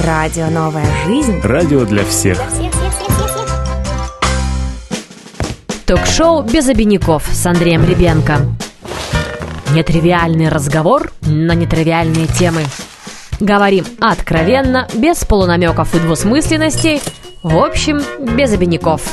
Радио «Новая жизнь». Радио для всех. Ток-шоу «Без обиняков» с Андреем Ребенко. Нетривиальный разговор на нетривиальные темы. Говорим откровенно, без полунамеков и двусмысленностей. В общем, без обиняков.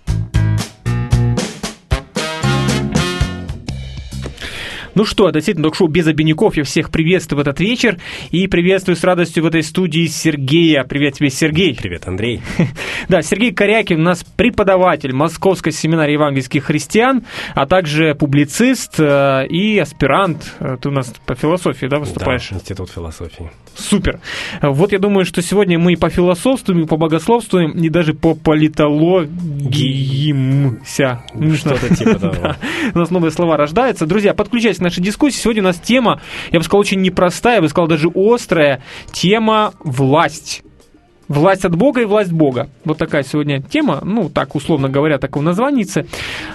Ну что, это действительно ток-шоу «Без обиняков». Я всех приветствую в этот вечер. И приветствую с радостью в этой студии Сергея. Привет тебе, Сергей. Привет, Андрей. Да, Сергей Корякин у нас преподаватель Московской семинарии евангельских христиан, а также публицист и аспирант. Ты у нас по философии, да, выступаешь? Да, Институт философии. Супер. Вот я думаю, что сегодня мы и пофилософствуем, и побогословствуем, и даже пополитологимся. Что-то типа того. Да. У нас новые слова рождаются. Друзья, подключайтесь к нашей дискуссии. Сегодня у нас тема, я бы сказал, очень непростая, я бы сказал, даже острая. Тема «Власть». Власть от Бога и власть Бога. Вот такая сегодня тема, ну, так, условно говоря, такого названица.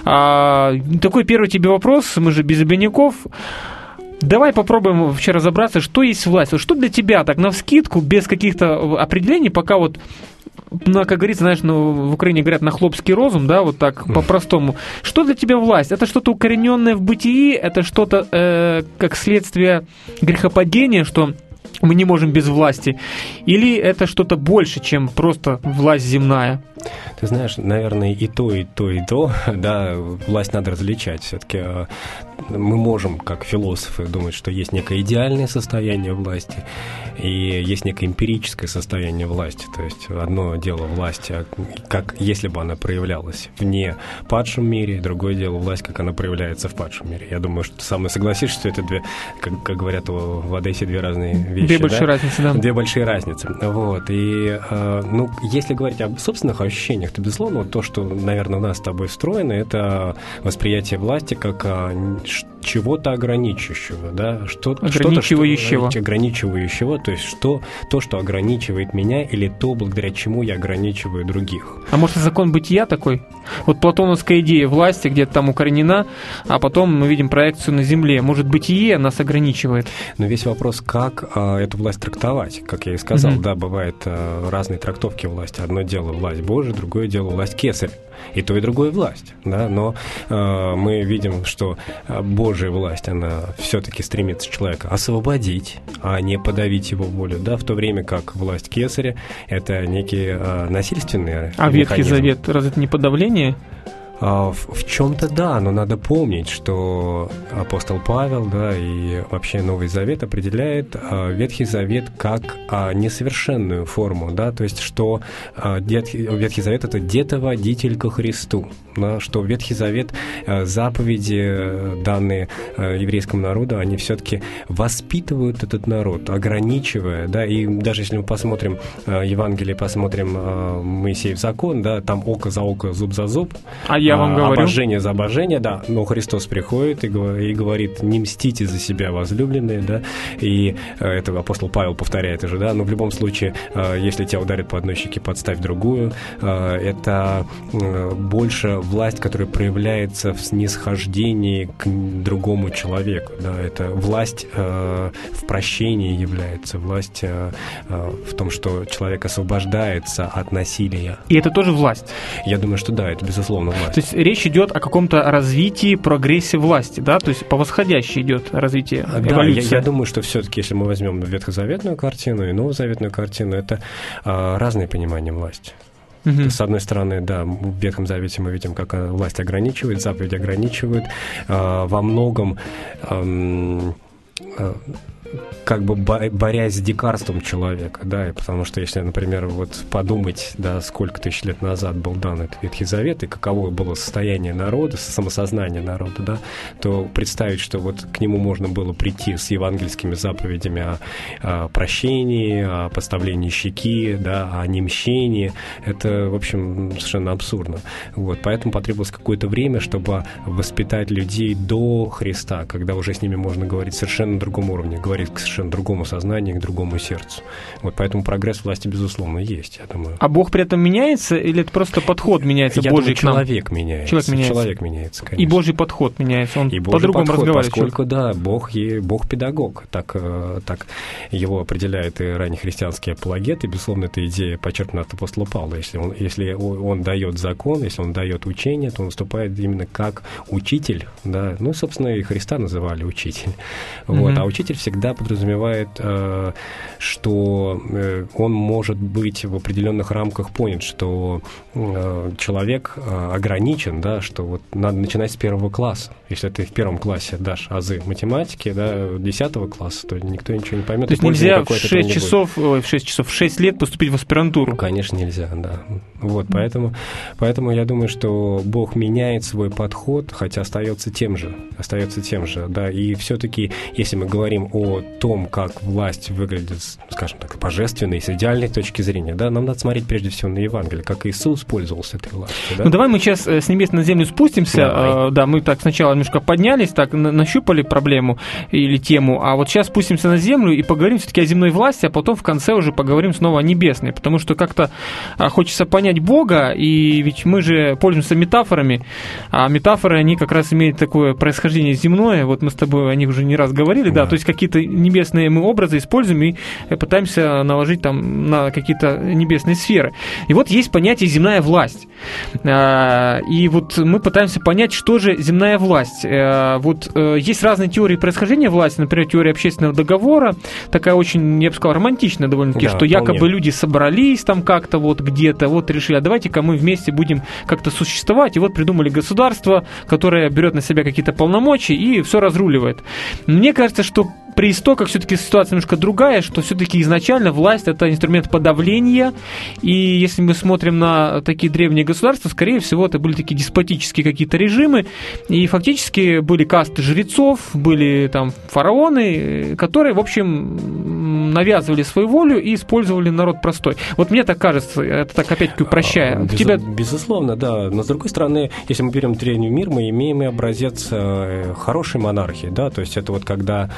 Такой первый тебе вопрос, мы же без обиняков. Давай попробуем вообще разобраться, что есть власть. Вот что для тебя, так, навскидку, без каких-то определений, пока вот, ну, как говорится, знаешь, ну, в Украине говорят на хлопский розум, да, вот так, по-простому. Что для тебя власть? Это что-то укорененное в бытии? Это что-то как следствие грехопадения, что мы не можем без власти? Или это что-то больше, чем просто власть земная? Ты знаешь, наверное, и то, и то, и то, да, власть надо различать. Все-таки мы можем, как философы, думать, что есть некое идеальное состояние власти, и есть некое эмпирическое состояние власти. То есть одно дело власть, как если бы она проявлялась вне падшем мире, другое дело власть, как она проявляется в падшем мире. Я думаю, что ты со мной согласишься, что это две, как говорят в Одессе, две разные вещи. Две большие разницы, да. Две большие разницы. Вот. И, ну, если говорить об собственных ощущениях, то, безусловно, то, что, наверное, у нас с тобой встроено, это восприятие власти как чего-то ограничивающего, да, ограничивающего, то есть то, что ограничивает меня, или то, благодаря чему я ограничиваю других. А может, закон бытия такой? Вот платоновская идея власти где-то там укоренена, а потом мы видим проекцию на земле. Может, бытие нас ограничивает? Но весь вопрос, как эту власть трактовать. Как я и сказал, да, бывают разные трактовки власти. Одно дело власть Божия, другое дело власть кесаря. И то, и другое власть, да, но мы видим, что Божья власть, она все-таки стремится человека освободить, а не подавить его волю, да, в то время как власть кесаря – это некие насильственные А Ветхий Завет, разве это не подавление? В чем-то да, но надо помнить, что апостол Павел, да, и вообще Новый Завет определяет Ветхий Завет как несовершенную форму, да, то есть что Ветхий Завет – это детоводитель ко Христу, да, что Ветхий Завет, заповеди, данные еврейскому народу, они все-таки воспитывают этот народ, ограничивая, да, и даже если мы посмотрим Евангелие, посмотрим Моисеев закон, да, там око за око, зуб за зуб, я вам говорю. Обожение за обожение, да. Но Христос приходит и говорит: не мстите за себя, возлюбленные, да. И это апостол Павел повторяет же, да. Но в любом случае, если тебя ударят по одной щеке, подставь другую. Это больше власть, которая проявляется в снисхождении к другому человеку, да. Это власть в прощении является, власть в том, что человек освобождается от насилия. И это тоже власть? Я думаю, что да, это безусловно власть. То есть речь идет о каком-то развитии, прогрессе власти, да? То есть по восходящей идет развитие, эволюция. Да, я думаю, что все-таки, если мы возьмем ветхозаветную картину и новозаветную картину, это разные понимания власти. С одной стороны, да, в Ветхом Завете мы видим, как власть ограничивает, заповеди ограничивают, во многом как бы борясь с дикарством человека, да, потому что если, например, вот подумать, да, сколько тысяч лет назад был дан этот Ветхий Завет, и каково было состояние народа, самосознание народа, да, то представить, что вот к нему можно было прийти с евангельскими заповедями о прощении, о поставлении щеки, да, о немщении, это, в общем, совершенно абсурдно. Вот, поэтому потребовалось какое-то время, чтобы воспитать людей до Христа, когда уже с ними можно говорить совершенно на другом уровне, говорить совершенно совершенно другому сознанию, к другому сердцу. Вот поэтому прогресс власти, безусловно, есть, я думаю. А Бог при этом меняется, или это просто подход меняется Я Божий думаю, к нам? человек меняется. Человек меняется, конечно. И Божий подход меняется, он и по-другому разговаривает. Поскольку, да, Бог педагог, так его определяют и раннехристианские апологеты, безусловно, эта идея подчеркнута от апостола Павла. Если он дает закон, если он дает учение, то он выступает именно как учитель, да, ну, собственно, и Христа называли учитель. Вот. А учитель всегда подразумевает, что он может быть в определенных рамках понят, что человек ограничен, да, что вот надо начинать с 1 класса. Если ты в 1 классе дашь азы математики, да, 10 класса, то никто ничего не поймет. То есть нельзя в 6 лет поступить в аспирантуру? Конечно, нельзя, да. Вот, поэтому я думаю, что Бог меняет свой подход, хотя остается тем же, да, и все-таки, если мы говорим о том, как власть выглядит, скажем так, божественной, с идеальной точки зрения, да, нам надо смотреть прежде всего на Евангелие, как Иисус пользовался этой властью, да? Ну, давай мы сейчас с небес на землю спустимся, да, мы так сначала немножко поднялись, так нащупали проблему или тему, а вот сейчас спустимся на землю и поговорим все-таки о земной власти, а потом в конце уже поговорим снова о небесной, потому что как-то хочется понять Бога, и ведь мы же пользуемся метафорами, а метафоры, они как раз имеют такое происхождение земное, вот мы с тобой о них уже не раз говорили, да, то есть какие-то небесные мы образы используем и пытаемся наложить там на какие-то небесные сферы. И вот есть понятие «земная власть». И вот мы пытаемся понять, что же земная власть. Вот есть разные теории происхождения власти, например, теория общественного договора, такая очень, я бы сказал, романтичная довольно-таки, да, что якобы люди собрались там как-то вот где-то, вот решили, а давайте-ка мы вместе будем как-то существовать, и вот придумали государство, которое берет на себя какие-то полномочия и все разруливает. Мне кажется, что при истоках все-таки ситуация немножко другая, что все-таки изначально власть – это инструмент подавления, и если мы смотрим на такие древние государства, скорее всего, это были такие деспотические какие-то режимы, и фактически были касты жрецов, были там фараоны, которые, в общем, навязывали свою волю и использовали народ простой. Вот мне так кажется, это так опять-таки упрощая. Безусловно, да. Но с другой стороны, если мы берем древний мир, мы имеем и образец хорошей монархии, да, то есть это вот когда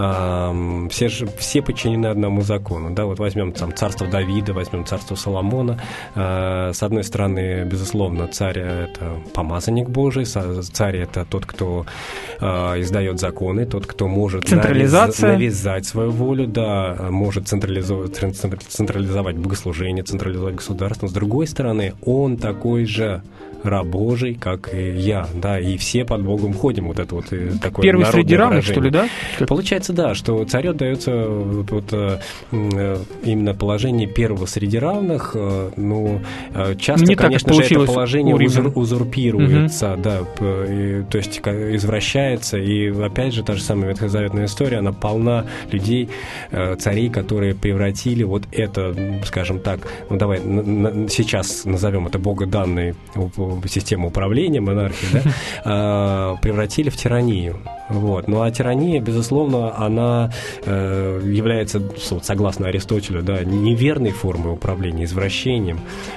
все подчинены одному закону, да, вот возьмем там царство Давида, возьмем царство Соломона, с одной стороны, безусловно, царь – это помазанник Божий, царь – это тот, кто издает законы, тот, кто может навязать свою волю, да, может централизовать богослужение, централизовать государство. С другой стороны, он такой же раб Божий, как и я, да, и все под Богом ходим, вот это вот такое первый среди равных, что ли, да? Получается, да, что царю дается вот именно положение первого среди равных, ну, часто, не конечно так, же, это положение узурпируется, да, то есть извращается, и опять же, та же самая ветхозаветная история, она полна людей, царей, которые превратили вот это, скажем так, ну, давай сейчас назовем это богоданной систему управления, монархии, да, превратили в тиранию. Вот. Ну, а тирания, безусловно, она является, согласно Аристотелю, да, неверной формой управления, извращением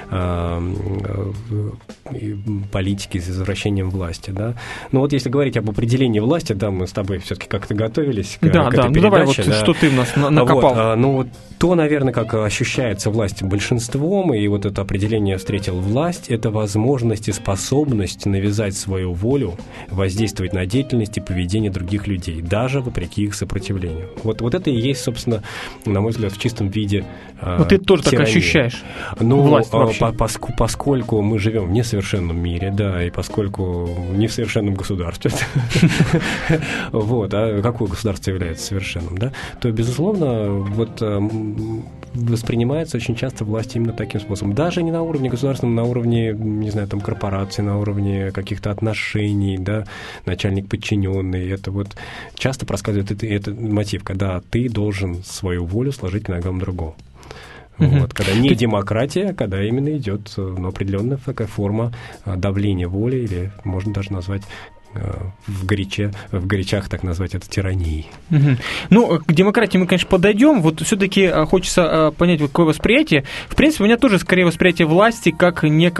политики, с извращением власти. Да. Ну, вот если говорить об определении власти, да, мы с тобой все-таки как-то готовились к этой передаче. Ну, давай, вот что ты у нас накопал. Вот, ну, вот то, наверное, как ощущается власть большинством, и вот это определение встретил власть, это возможность и способность навязать свою волю, воздействовать на деятельность и поведение других людей, даже вопреки их сопротивлению. Вот это и есть, собственно, на мой взгляд, в чистом виде вот ты тоже тирании. Так ощущаешь? Ну, власть поскольку мы живем в несовершенном мире, да, и поскольку не в совершенном государстве, вот, а какое государство является совершенным, да, то, безусловно, вот воспринимается очень часто власть именно таким способом. Даже не на уровне государственном, на уровне, не знаю, там, корпорации, на уровне каких-то отношений, да, начальник-подчиненный. Это вот часто проскальзывает этот мотив, когда ты должен свою волю сложить к ногам другого. Вот, когда не демократия, когда именно идет определенная такая форма давления воли, или можно даже назвать в горячах так назвать это тиранией. Ну, к демократии мы, конечно, подойдем. Вот все-таки хочется понять, вот какое восприятие. В принципе, у меня тоже скорее восприятие власти как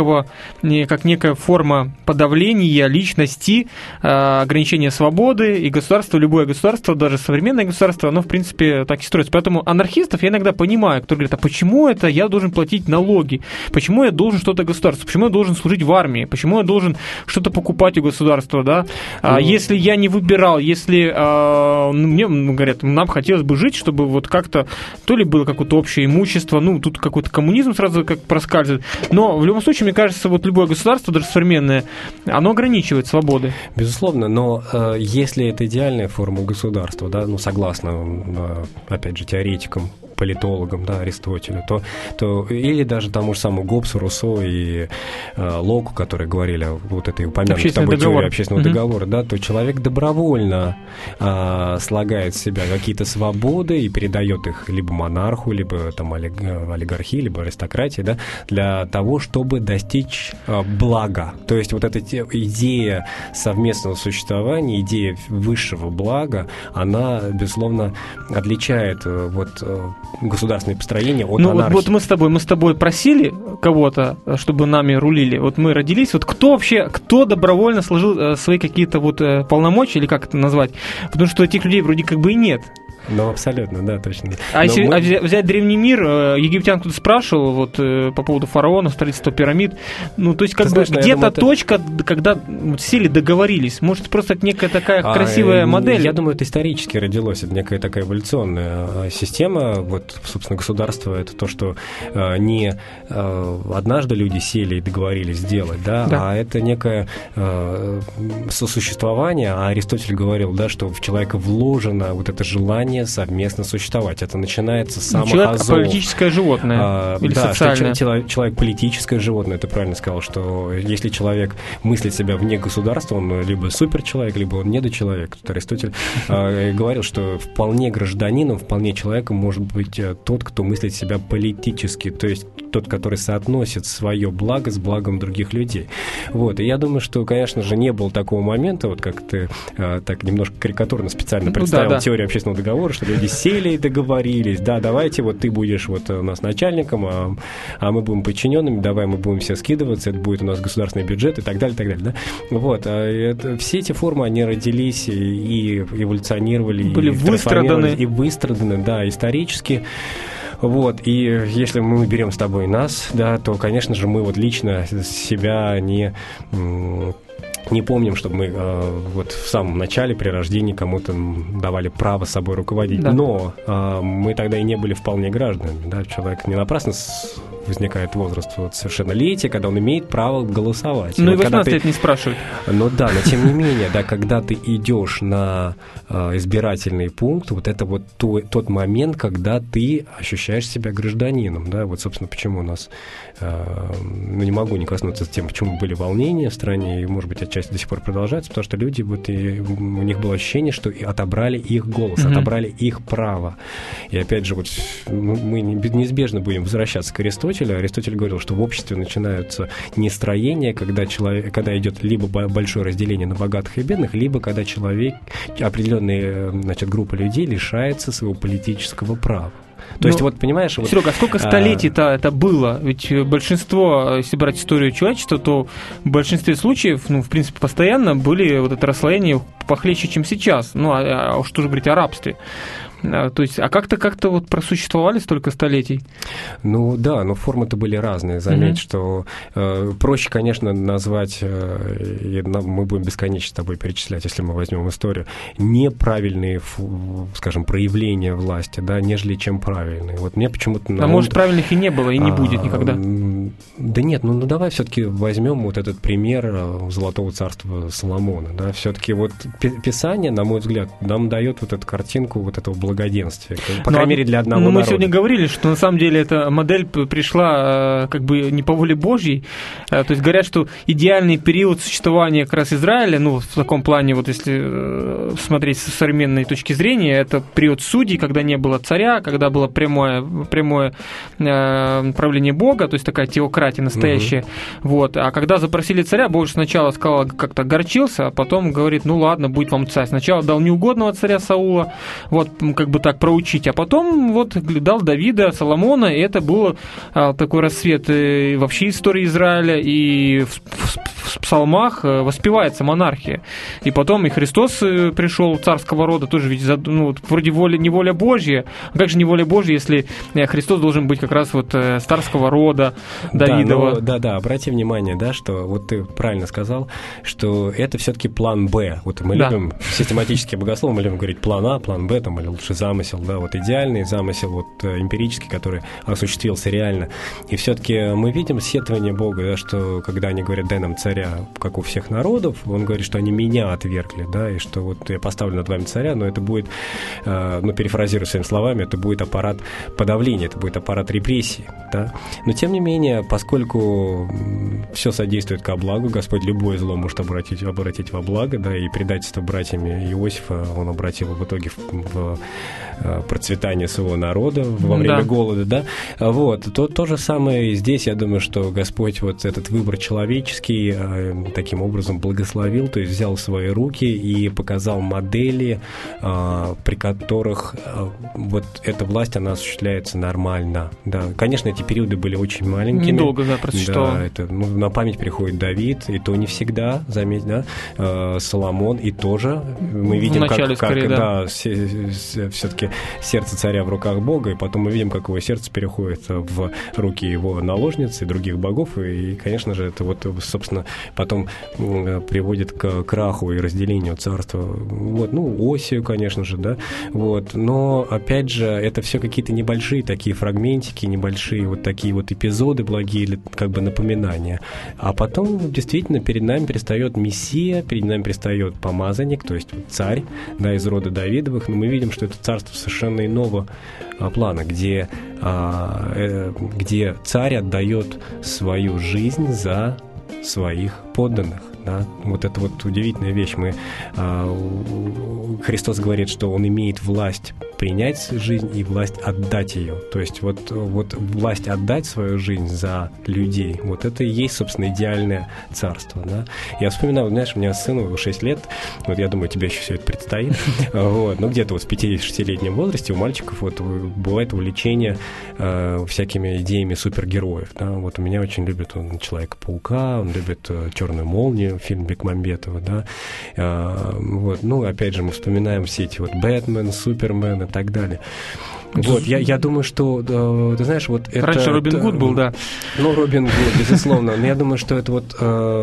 некая форма подавления личности, ограничения свободы, и государство, любое государство, даже современное государство, оно, в принципе, так и строится. Поэтому анархистов я иногда понимаю, кто говорит, а почему это я должен платить налоги? Почему я должен что-то государству? Почему я должен служить в армии? Почему я должен что-то покупать у государства, да? Если я не выбирал, если мне говорят, нам хотелось бы жить, чтобы вот как-то то ли было какое-то общее имущество, ну, тут какой-то коммунизм сразу как проскальзывает. Но в любом случае, мне кажется, вот любое государство, даже современное, оно ограничивает свободы. Безусловно, но если это идеальная форма государства, да, ну, согласно, опять же, теоретикам, политологам, да, Аристотелю, то или даже тому же самому Гоббсу, Руссо и Локу, которые говорили о вот этой упомянутой тобой теории общественного договора, да, то человек добровольно слагает в себя какие-то свободы и передает их либо монарху, либо там олигархии, либо аристократии, да, для того, чтобы достичь блага. То есть вот эта идея совместного существования, идея высшего блага, она, безусловно, отличает вот государственное построение от анархии. Вот мы с тобой просили кого-то, чтобы нами рулили. Вот мы родились, вот кто добровольно сложил свои какие-то вот полномочия, или как это назвать? Потому что этих людей вроде как бы и нет. Ну, абсолютно, да, точно. Если взять древний мир, египтян кто-то спрашивал вот по поводу фараона, строительства пирамид, ну, то есть как бы где-то точка, когда сели, договорились. Может, просто некая такая красивая модель? Я думаю, это исторически родилось, это некая такая эволюционная система. Вот, собственно, государство — это то, что не однажды люди сели и договорились сделать, да. А это некое сосуществование. А Аристотель говорил, да, что в человека вложено вот это желание совместно существовать. Это начинается с самых азов. Человек политическое животное или социальное. Человек политическое животное, ты правильно сказал, что если человек мыслит себя вне государства, он либо суперчеловек, либо он недочеловек. Тут Аристотель говорил, что вполне гражданином, вполне человеком может быть тот, кто мыслит себя политически, то есть тот, который соотносит свое благо с благом других людей. Вот. И я думаю, что, конечно же, не было такого момента, вот как ты так немножко карикатурно специально представил теорию общественного договора, что люди сели и договорились, да, давайте вот ты будешь вот у нас начальником, а мы будем подчиненными, давай мы будем все скидываться, это будет у нас государственный бюджет и так далее, да. Вот. Все эти формы, они родились и эволюционировали, были выстраданы, да, исторически. Вот, и если мы берем с тобой нас, да, то, конечно же, мы вот лично себя не помним, чтобы мы вот в самом начале при рождении кому-то давали право собой руководить. Да. Но мы тогда и не были вполне гражданами. Да? Человек не напрасно возникает возраст вот совершеннолетия, когда он имеет право голосовать. Ну и 18 лет не спрашивают. Ну да, но тем не менее, да, когда ты идешь на избирательный пункт, вот это вот тот момент, когда ты ощущаешь себя гражданином. Да? Вот, собственно, почему у нас, не могу не коснуться тем, почему были волнения в стране, и, может быть, отчасти до сих пор продолжается, потому что люди, вот, и у них было ощущение, что отобрали их голос, отобрали их право. И опять же, вот мы неизбежно будем возвращаться к Аристотелю. Аристотель говорил, что в обществе начинаются нестроения, когда идет либо большое разделение на богатых и бедных, либо когда определенная, значит, группа людей лишается своего политического права. То есть, вот, понимаешь... Серега, а сколько столетий-то это было? Ведь большинство, если брать историю человечества, то в большинстве случаев, в принципе, постоянно были вот это расслоение похлеще, чем сейчас. А что же говорить о рабстве? То есть, а как-то вот просуществовали столько столетий? Ну да, но формы-то были разные. Заметь, что проще, конечно, назвать, мы будем бесконечно с тобой перечислять, если мы возьмем историю, неправильные, скажем, проявления власти, да, нежели чем правильные. Вот мне почему-то... может, правильных и не было, и не будет никогда? Да нет, давай все-таки возьмем вот этот пример Золотого царства Соломона. Да? Все-таки вот Писание, на мой взгляд, нам дает вот эту картинку вот этого благоденствия, по крайней мере, для одного народа. Мы сегодня говорили, что на самом деле эта модель пришла как бы не по воле Божьей. То есть говорят, что идеальный период существования как раз Израиля, в таком плане, вот если смотреть с современной точки зрения, это период судей, когда не было царя, когда было прямое правление Бога, то есть такая теократия настоящая. Вот. А когда запросили царя, Бог сначала сказал, как-то огорчился, а потом говорит, ну ладно, будет вам царь. Сначала дал неугодного царя Саула, вот, как бы так проучить, а потом вот дал Давида, Соломона, и это был такой рассвет вообще истории Израиля, и в псалмах воспевается монархия. И потом и Христос пришел царского рода, тоже ведь вроде не воля Божья. А как же не воля Божья, если Христос должен быть как раз вот с царского рода Давидова? Да, обрати внимание, да, что вот ты правильно сказал, что это все-таки план Б. Вот мы любим, систематические богословы, мы любим говорить план А, план Б, там, или лучше замысел, да, вот идеальный замысел, вот эмпирический, который осуществился реально. И все-таки мы видим сетование Бога, да, что когда они говорят, дай нам царя, как у всех народов, он говорит, что они меня отвергли, да, и что вот я поставлю над вами царя, но это будет, перефразируя своими словами, это будет аппарат подавления, это будет аппарат репрессий, да. Но тем не менее, поскольку все содействует ко благу, Господь любое зло может обратить во благо, да, и предательство братьями Иосифа он обратил в итоге в процветание своего народа во время голода, да. Вот, то же самое и здесь, я думаю, что Господь вот этот выбор человеческий таким образом благословил, то есть взял в свои руки и показал модели, при которых вот эта власть, она осуществляется нормально. Да. Конечно, эти периоды были очень маленькими. Недолго, да, прочитал. Да, это, на память приходит Давид, и то не всегда, заметь, да, Соломон, и тоже мы видим, начале, как скорее, да, все-таки сердце царя в руках Бога, и потом мы видим, как его сердце переходит в руки его наложниц и других богов, и, конечно же, это вот, собственно, потом приводит к краху и разделению царства. Вот, Осию, конечно же, да, вот, но, опять же, это все какие-то небольшие такие фрагментики, небольшие вот такие вот эпизоды благие, или как бы напоминания, а потом, действительно, перед нами предстает Мессия, перед нами предстает помазанник, то есть царь, да, из рода Давидовых, но мы видим, что это царство совершенно иного плана, где царь отдает свою жизнь за своих подданных. Да? Вот это вот удивительная вещь. Христос говорит, что Он имеет власть принять жизнь и власть отдать ее. То есть вот власть отдать свою жизнь за людей, вот это и есть, собственно, идеальное царство. Да? Я вспоминаю, знаешь, у меня сыну 6 лет, вот я думаю, тебе еще все это предстоит, вот, но где-то вот в 5-6-летнем возрасте у мальчиков вот бывает увлечение всякими идеями супергероев. Да? Вот у меня очень любит он Человека-паука, он любит Черную молнию, фильм Бекмамбетова, да, вот, опять же, мы вспоминаем все эти вот Бэтмен, Супермен и так далее. Вот, я думаю, что, ты знаешь, вот это... Раньше Робин Гуд был, да. Робин Гуд, безусловно. Но я думаю, что это вот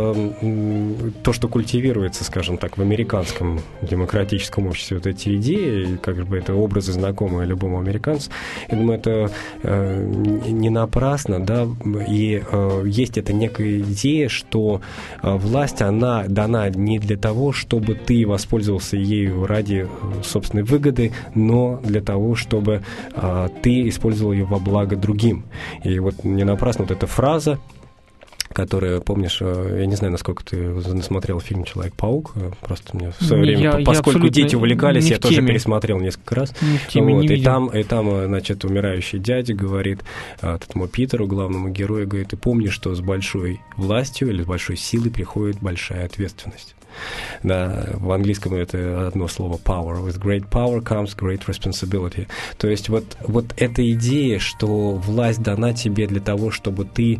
то, что культивируется, скажем так, в американском демократическом обществе, вот эти идеи, как бы это образы, знакомые любому американцу, я думаю, это не напрасно, да, и есть эта некая идея, что власть, она дана не для того, чтобы ты воспользовался ею ради собственной выгоды, но для того, чтобы ты использовал ее во благо другим. И вот не напрасно вот эта фраза, которая, помнишь, я не знаю, насколько ты смотрел фильм «Человек-паук», просто мне в свое время, поскольку дети увлекались, я тоже пересмотрел несколько раз. Вот, и там, значит, умирающий дядя говорит этому Питеру, главному герою, говорит, ты помнишь, что с большой властью или с большой силой приходит большая ответственность. Да, в английском это одно слово power. With great power comes great responsibility. То есть вот эта идея, что власть дана тебе для того, чтобы ты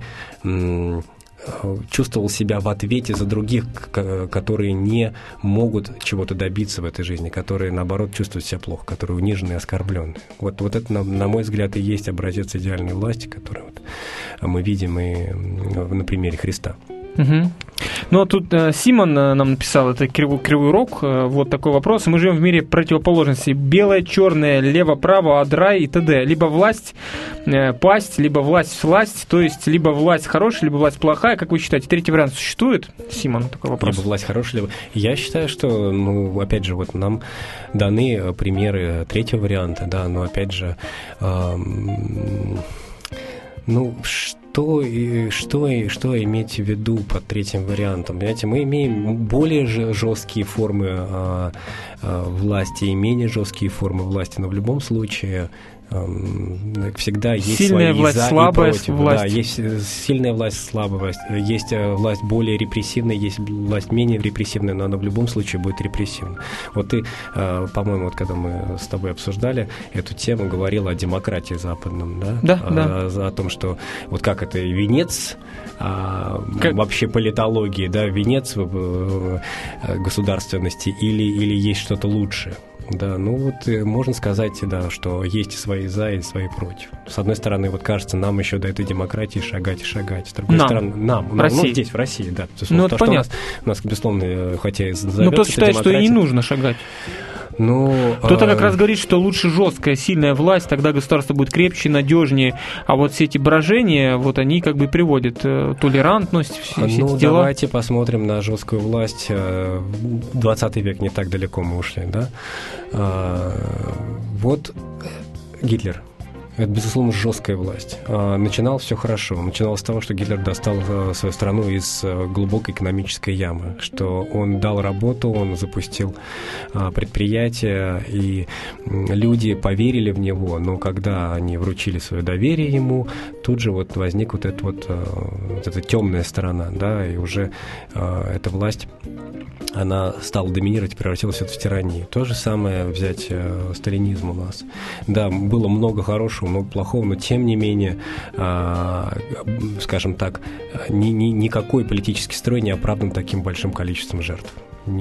чувствовал себя в ответе за других, которые не могут чего-то добиться в этой жизни, которые, наоборот, чувствуют себя плохо, которые унижены и оскорблены. Вот это, на мой взгляд, и есть образец идеальной власти, который вот мы видим и на примере Христа. Угу. Ну, тут Симон нам написал, это кривой рог, вот такой вопрос. Мы живем в мире противоположностей. Белое, черное, лево, право, адрай и т.д. Либо власть, пасть, либо власть, то есть либо власть хорошая, либо власть плохая. Как вы считаете, третий вариант существует? Симон, такой вопрос. Либо власть хорошая, либо... Я считаю, что, опять же, вот нам даны примеры третьего варианта, да, но, опять же, что иметь в виду под третьим вариантом? Понимаете, мы имеем более жесткие формы власти и менее жесткие формы власти, но в любом случае всегда есть сильная свои власть, за слабая и против. власть. Да, есть сильная власть, слабая власть, есть власть более репрессивная, есть власть менее репрессивная, но она в любом случае будет репрессивна. Вот ты, по-моему, вот когда мы с тобой обсуждали эту тему, говорил о демократии западном, да? Да. О том, что вот как это венец вообще политологии, да, венец государственности или есть что-то лучшее. Да, ну вот можно сказать, да, что есть и свои за, и свои против. С одной стороны, вот кажется, нам еще до этой демократии шагать и шагать. С другой стороны, нам здесь, в России, да. Ну, это понятно. У нас, безусловно, хотя и зовется кто-то считает, что и не нужно шагать. Кто-то как раз говорит, что лучше жесткая, сильная власть, тогда государство будет крепче, надежнее. А вот все эти брожения, вот они как бы приводят толерантность, все эти дела. Давайте посмотрим на жесткую власть. 20 век, не так далеко мы ушли, да? Вот Гитлер. Это, безусловно, жесткая власть. Начинал все хорошо. Начинал с того, что Гитлер достал свою страну из глубокой экономической ямы, что он дал работу, он запустил предприятия, и люди поверили в него, но когда они вручили свое доверие ему, тут же вот возник вот эта темная сторона, да, и уже эта власть, она стала доминировать, превратилась в тиранию. То же самое взять сталинизм у нас. Да, было много хорошего, много плохого, но тем не менее, скажем так, никакой политический строй не оправдан таким большим количеством жертв.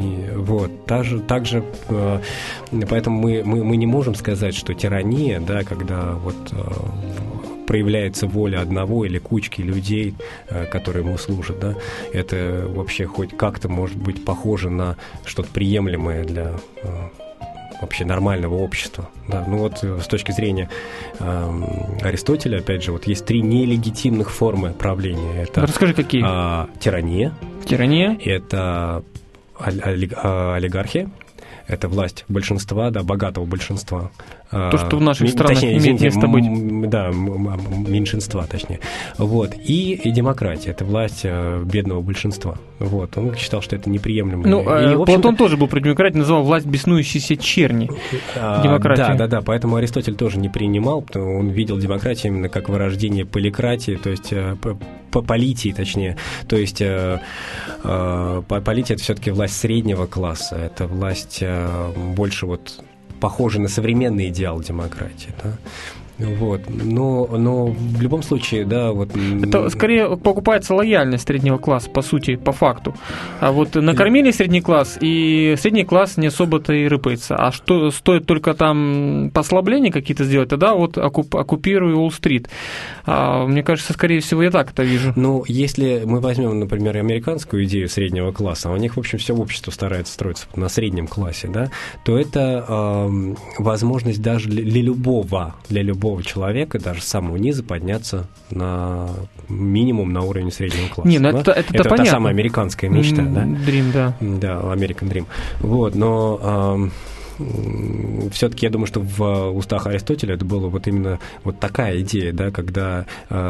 Также, поэтому мы не можем сказать, что тирания, да, когда вот проявляется воля одного или кучки людей, которые ему служат, да, это вообще хоть как-то может быть похоже на что-то приемлемое для вообще нормального общества. Да. Ну вот с точки зрения Аристотеля, опять же, вот есть 3 нелегитимных формы правления. Это, расскажи, какие? Тирания. Тирания. Это олигархия. Это власть большинства, да, богатого большинства. То, что в наших странах имеет место быть. Да, меньшинства, точнее. Вот. И демократия. Это власть бедного большинства. Вот. Он считал, что это неприемлемо. Ну, Платон тоже был про демократию, называл власть беснующейся черни. Демократию. Да. Поэтому Аристотель тоже не принимал. Он видел демократию именно как вырождение поликратии, то есть политии, точнее. То есть полития – это все-таки власть среднего класса. Это власть больше вот похожа на современный идеал демократии, да? Вот. Но в любом случае, да, вот... Это скорее покупается лояльность среднего класса, по сути, по факту. А вот накормили средний класс, и средний класс не особо-то и рыпается. А что стоит только там послабления какие-то сделать, тогда вот оккупируй Уолл-стрит. Мне кажется, скорее всего, я так это вижу. Ну, если мы возьмем, например, американскую идею среднего класса, у них, в общем, все общество старается строиться на среднем классе, да, то это возможность даже для любого человека, даже с самого низа, подняться на минимум на уровень среднего класса. Не, ну да? это та понятно. самая американская мечта, да? Dream, да. Да, American Dream. Вот, но все-таки я думаю, что в устах Аристотеля это была вот именно вот такая идея, да, когда...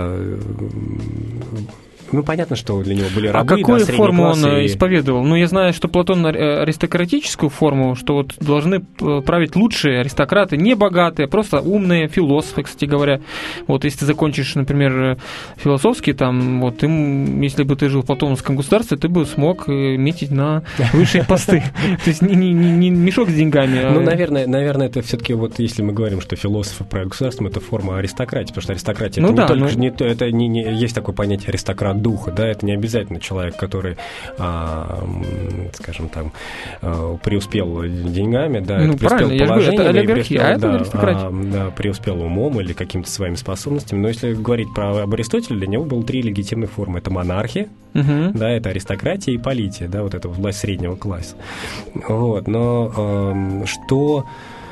Ну, понятно, что для него были рабы. А какую форму он исповедовал? Ну, я знаю, что Платон аристократическую форму, что вот должны править лучшие аристократы, не богатые, просто умные философы, кстати говоря. Вот если ты закончишь, например, философский, там, вот, если бы ты жил в платоновском государстве, ты бы смог метить на высшие посты. То есть не мешок с деньгами. Ну, наверное, это все-таки вот, если мы говорим, что философы правят государством, это форма аристократии, потому что аристократия это есть такое понятие аристократ духа, да, это не обязательно человек, который, скажем там, преуспел деньгами, да, ну, преуспел положением, это олигархия, это аристократия. Преуспел умом или какими-то своими способностями, но если говорить об Аристотеле, для него было 3 легитимных формы. Это монархия, да, это аристократия и полития, да, вот это власть среднего класса. Вот, но что,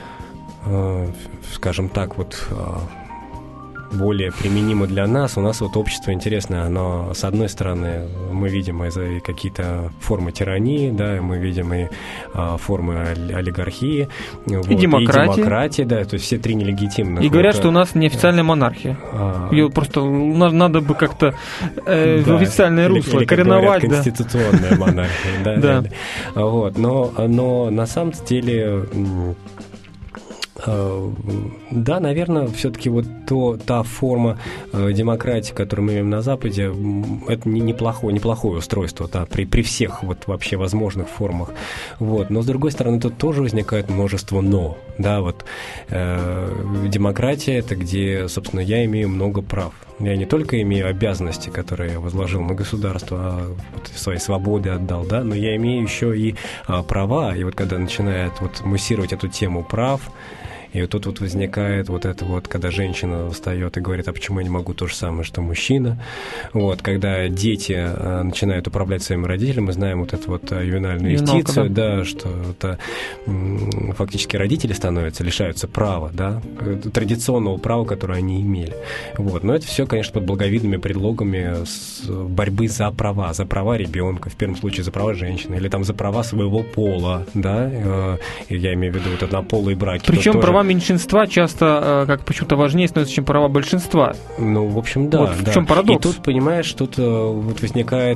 скажем так, вот... более применимо для нас. У нас вот общество интересное, оно, с одной стороны, мы видим и какие-то формы тирании, да, мы видим и формы олигархии, и демократии, да, то есть все 3 нелегитимных. И говорят, что у нас неофициальная монархия. Ее просто надо бы как-то в официальное русло кореновать. Говорят, конституционная монархия, да. Вот, но на самом деле... Да, наверное, все-таки вот та форма демократии, которую мы имеем на Западе, это неплохое устройство, да, при всех вот вообще возможных формах. Вот. Но, с другой стороны, тут тоже возникает множество «но». Да, вот демократия – это где, собственно, я имею много прав. Я не только имею обязанности, которые я возложил на государство, а вот свои свободы отдал, да, но я имею еще и права. И вот когда начинает вот муссировать эту тему прав, и вот тут вот возникает вот это вот, когда женщина встает и говорит, а почему я не могу то же самое, что мужчина? Вот, когда дети начинают управлять своими родителями, мы знаем вот эту вот ювенальную юстицию, да, что это фактически родители лишаются права, да, традиционного права, которое они имели. Вот, но это все, конечно, под благовидными предлогами борьбы за права ребенка, в первом случае за права женщины, или там за права своего пола, да, я имею в виду вот однополые браки. Причем права меньшинства часто как почему-то важнее становятся, чем права большинства. Ну, в общем, да. Вот в чем парадокс. И тут, понимаешь, вот возникает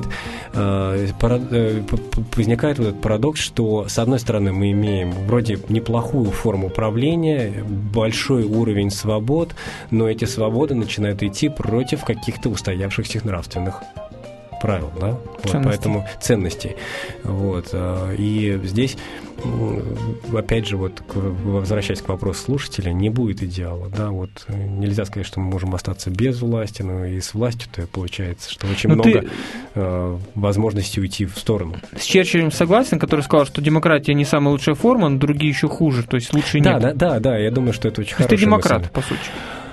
вот этот парадокс, что, с одной стороны, мы имеем вроде неплохую форму управления, большой уровень свобод, но эти свободы начинают идти против каких-то устоявшихся нравственных правил, да? Вот, поэтому ценностей. Вот. И здесь, опять же, вот, возвращаясь к вопросу слушателя, не будет идеала, да, вот нельзя сказать, что мы можем остаться без власти, но и с властью-то получается, что очень много возможностей уйти в сторону. С Черчиллем согласен, который сказал, что демократия не самая лучшая форма, но другие еще хуже, то есть лучше нет. Да, я думаю, что это очень хорошая мысль. Ты демократ, по сути.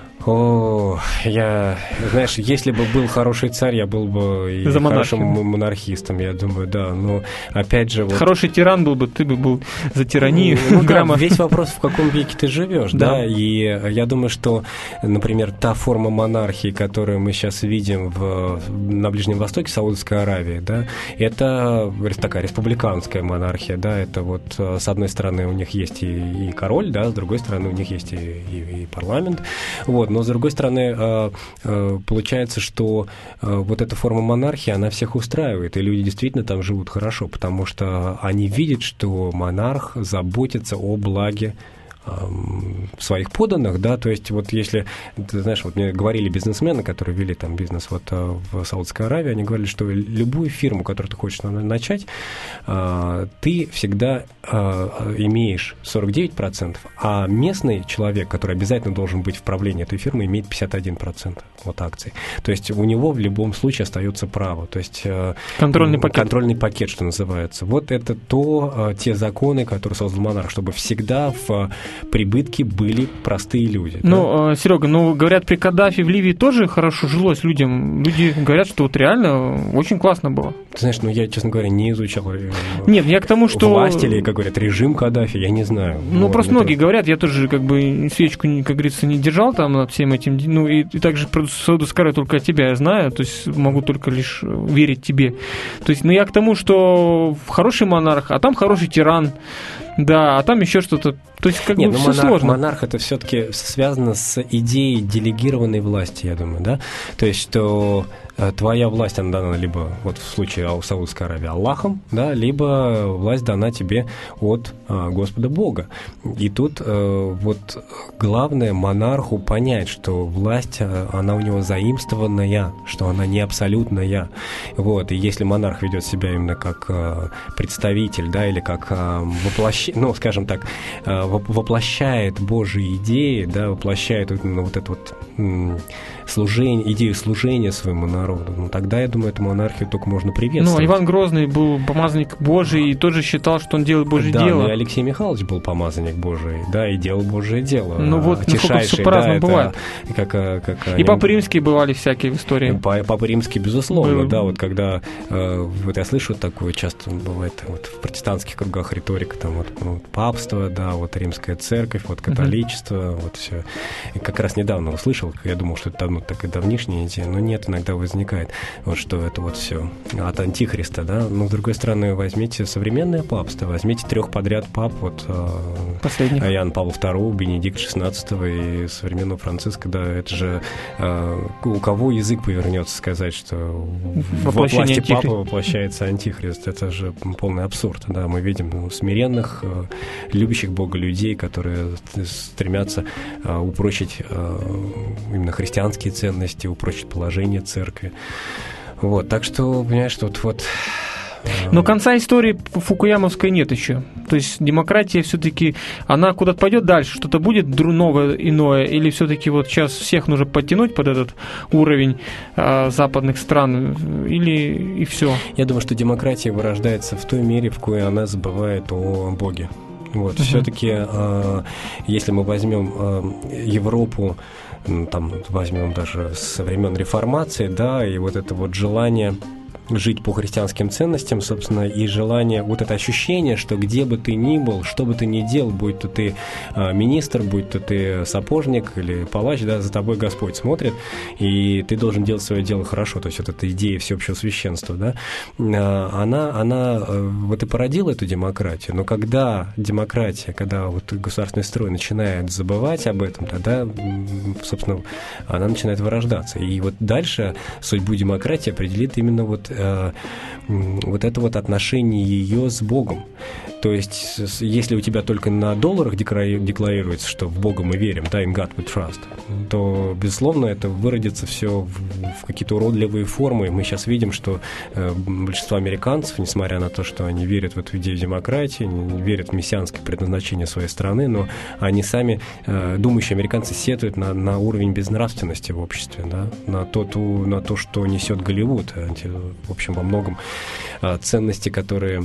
Знаешь, если бы был хороший царь, я был бы и хорошим монархистом, я думаю, да. Но опять же, вот... Хороший тиран был бы, ты бы был за тиранию. Весь вопрос, в каком веке ты живешь, да. И я думаю, что, например, та форма монархии, которую мы сейчас видим на Ближнем Востоке, Саудовской Аравии, да, это такая республиканская монархия, да, это вот с одной стороны у них есть и король, да, с другой стороны у них есть и парламент, вот. Но, с другой стороны, получается, что вот эта форма монархии, она всех устраивает, и люди действительно там живут хорошо, потому что они видят, что монарх заботится о благе своих подданных, да, то есть вот если, ты знаешь, вот мне говорили бизнесмены, которые вели там бизнес вот в Саудовской Аравии, они говорили, что любую фирму, которую ты хочешь начать, ты всегда имеешь 49%, а местный человек, который обязательно должен быть в правлении этой фирмы, имеет 51% вот акций. То есть у него в любом случае остается право, то есть контрольный пакет, что называется. Вот это те законы, которые создал монарх, чтобы всегда в прибытке были простые люди. Ну, да? Серега, говорят, при Каддафи в Ливии тоже хорошо жилось людям. Люди говорят, что вот реально очень классно было. Ты знаешь, я, честно говоря, не изучал Нет, я к тому, что... власть или, как говорят, режим Каддафи, я не знаю. Просто многие говорят, я тоже как бы свечку, как говорится, не держал там над всем этим. Ну, и также про Саудовскую Аравию только от тебя я знаю, то есть могу только лишь верить тебе. То есть, я к тому, что хороший монарх, а там хороший тиран, да, а там еще что-то. То есть, как бы все сложно. Монарх это все-таки связано с идеей делегированной власти, я думаю, да? То есть, что твоя власть, она дана либо, вот в случае Саудовской Аравии, Аллахом, да, либо власть дана тебе от Господа Бога. И тут вот главное монарху понять, что власть, она у него заимствованная, что она не абсолютная. Вот, и если монарх ведет себя именно как представитель, да, или как воплощает Божьи идеи, да, воплощает именно вот это вот идею служения своему народу, тогда, я думаю, эту монархию только можно приветствовать. Иван Грозный был помазанник Божий и тоже считал, что он делает Божье дело. Да, и Алексей Михайлович был помазанник Божий, да, и делал Божье дело. Насколько все по-разному бывает. И Папы Римские бывали всякие в истории. Папы Римские, безусловно, да, вот когда, вот я слышу такое, часто бывает вот в протестантских кругах риторика, там вот папство, да, вот Римская церковь, вот католичество, вот все. И как раз недавно услышал слышал, я думал, что это давно так и давнишняя идея, но нет, иногда возникает, вот что это вот все от антихриста, да, но, с другой стороны, возьмите современное папство, возьмите 3 подряд пап, вот Иоанн Павел II, Бенедикт XVI и современного Франциска, да, это же у кого язык повернется сказать, что во власти папы воплощается антихрист, это же полный абсурд, да, мы видим смиренных, любящих Бога людей, которые стремятся упрочить именно христианские ценности, упрочить положение церкви. Вот, так что, понимаешь, вот... Но конца истории фукуямовской нет еще. То есть демократия все-таки, она куда-то пойдет дальше, что-то будет новое, иное, или все-таки вот сейчас всех нужно подтянуть под этот уровень западных стран, или и все? Я думаю, что демократия вырождается в той мере, в коей она забывает о Боге. Вот, все-таки, если мы возьмем Европу, там возьмем даже со времен Реформации, да, и вот это вот желание жить по христианским ценностям, собственно, и желание, вот это ощущение, что где бы ты ни был, что бы ты ни делал, будь то ты министр, будь то ты сапожник или палач, да, за тобой Господь смотрит, и ты должен делать свое дело хорошо, то есть вот эта идея всеобщего священства, да, она вот и породила эту демократию, но когда демократия, когда вот государственный строй начинает забывать об этом, тогда, собственно, она начинает вырождаться, и вот дальше судьбу демократии определит именно вот это вот отношение ее с Богом. То есть, если у тебя только на долларах декларируется, что в Бога мы верим, да, in God we trust, то, безусловно, это выродится все в какие-то уродливые формы. Мы сейчас видим, что большинство американцев, несмотря на то, что они верят в эту идею демократии, верят в мессианское предназначение своей страны, но они сами, думающие американцы, сетуют на уровень безнравственности в обществе, да, на то, что несет Голливуд. В общем, во многом ценности, которые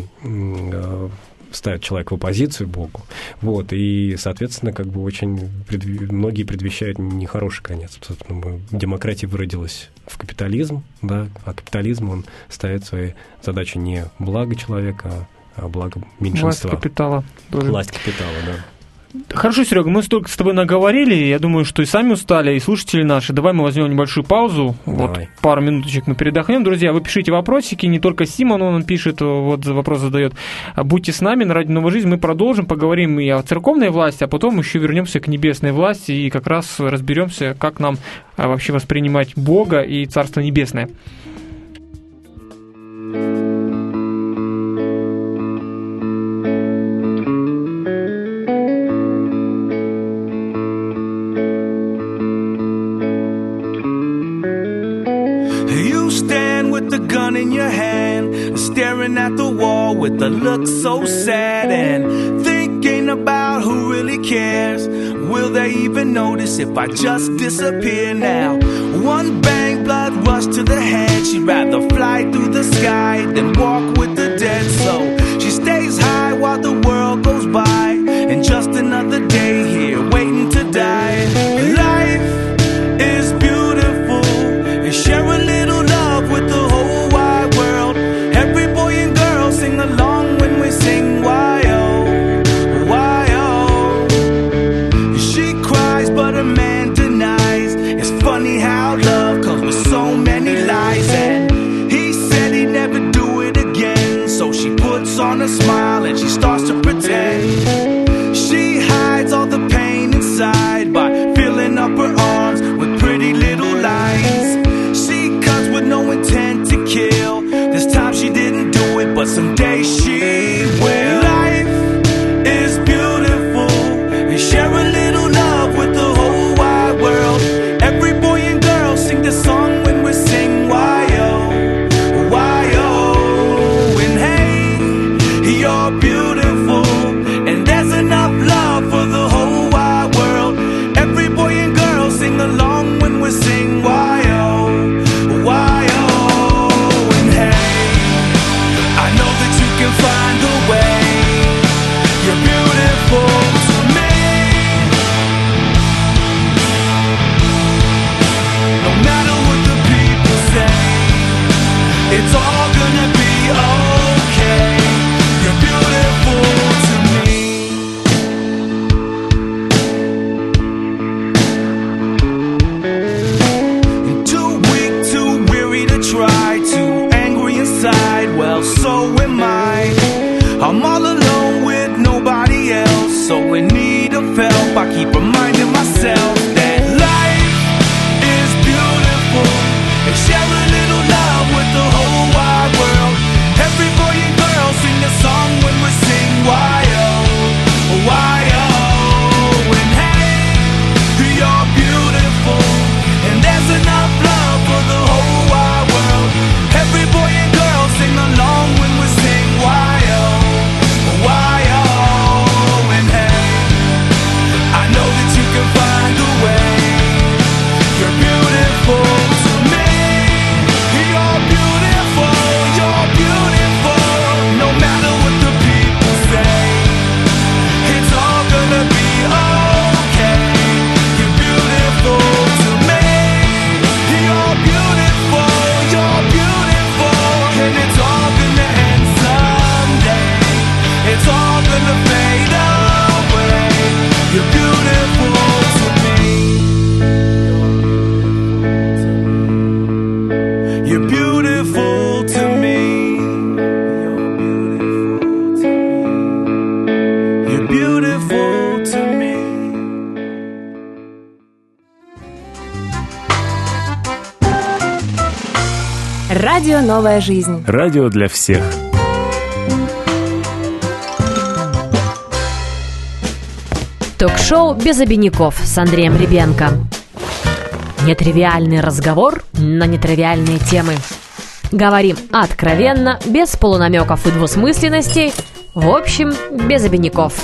ставят человека в оппозицию Богу. Вот, и, соответственно, как бы очень многие предвещают нехороший конец. Демократия выродилась в капитализм, да, а капитализм, он ставит своей задачей не благо человека, а благо меньшинства. Власть капитала. Власть капитала, да. Хорошо, Серега, мы столько с тобой наговорили, я думаю, что и сами устали, и слушатели наши. Давай мы возьмем небольшую паузу, вот пару минуточек мы передохнем. Друзья, вы пишите вопросики, не только Симон, он пишет, вот вопрос задает. Будьте с нами на Радио Новая Жизнь, мы продолжим, поговорим и о церковной власти, а потом еще вернемся к небесной власти и как раз разберемся, как нам вообще воспринимать Бога и Царство Небесное. In your hand, staring at the wall with a look so sad and thinking about who really cares. Will they even notice if I just disappear now? One bang, blood rush to the head. She'd rather fly through the sky than walk with the dead. So she stays high while the world goes by, and just another day here waiting to die. Life is beautiful, and share a little love with the whole along when we sing why-oh, why-oh. She cries but a man denies. It's funny how love comes with so many lies. And he said he'd never do it again. So she puts on a smile and she starts to pretend. She hides all the pain inside by filling up her arms with pretty little lines. She cuts with no intent to kill. This time she didn't do it, but someday she will. Life is beautiful, and share a little love with the whole wide world. Every boy and girl sing this song when we sing why-oh, why-oh. And hey, you're beautiful, and there's enough love for the whole wide world. Every boy and girl sing along when we sing why-oh, why-oh. And hey, I know that you Радио «Новая жизнь». Радио для всех. Ток-шоу «Без обиняков» с Андреем Ребенко. Нетривиальный разговор на нетривиальные темы. Говорим откровенно, без полунамеков и двусмысленностей, в общем, без обиняков.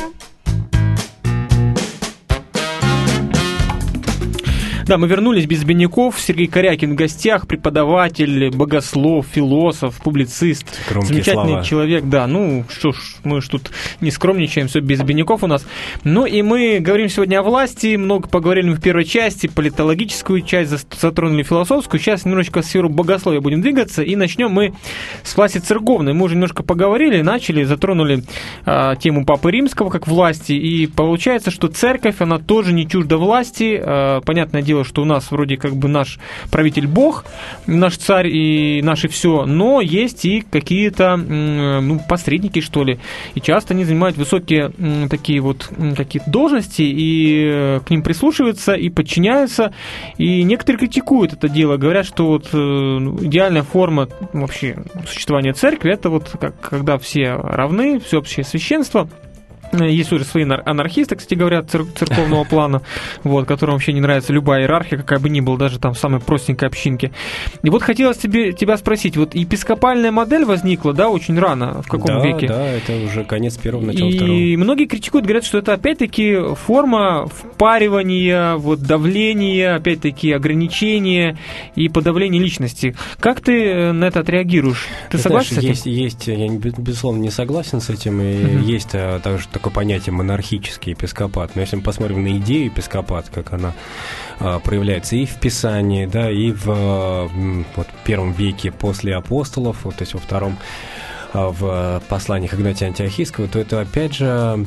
Да, мы вернулись без обиняков. Сергей Корякин в гостях, преподаватель, богослов, философ, публицист. Громкие замечательный слова. человек, да. Ну, что ж, мы ж тут не скромничаем, все без обиняков у нас. Ну, и мы говорим сегодня о власти, много поговорили мы в первой части, политологическую часть, затронули философскую. Сейчас немножечко в сферу богословия будем двигаться, и начнем мы с власти церковной. Мы уже немножко поговорили, начали, затронули тему Папы Римского как власти, и получается, что церковь, она тоже не чужда власти. Понятное дело, что у нас вроде как бы наш правитель Бог, наш царь и наше все, но есть и какие-то посредники, что ли, и часто они занимают высокие такие вот какие-то должности, и к ним прислушиваются и подчиняются, и некоторые критикуют это дело, говорят, что вот идеальная форма вообще существования церкви — это вот как, когда все равны, всеобщее священство. Есть уже свои анархисты, кстати говоря, церковного плана, вот, которым вообще не нравится любая иерархия, какая бы ни была, даже там в самой простенькой общинке. И вот хотелось тебя спросить, вот епископальная модель возникла, да, очень рано, в каком веке? Да, это уже конец первого, начало второго. И многие критикуют, говорят, что это опять-таки форма впаривания, вот, давления, опять-таки ограничения и подавления личности. Как ты на это отреагируешь? Ты согласен с этим? Есть, я, безусловно, не согласен с этим, и есть также такое понятие монархический епископат. Но если мы посмотрим на идею епископата, как она проявляется и в Писании, да, и в первом веке после апостолов, вот, то есть во втором в посланиях Игнатия Антиохийского, то это опять же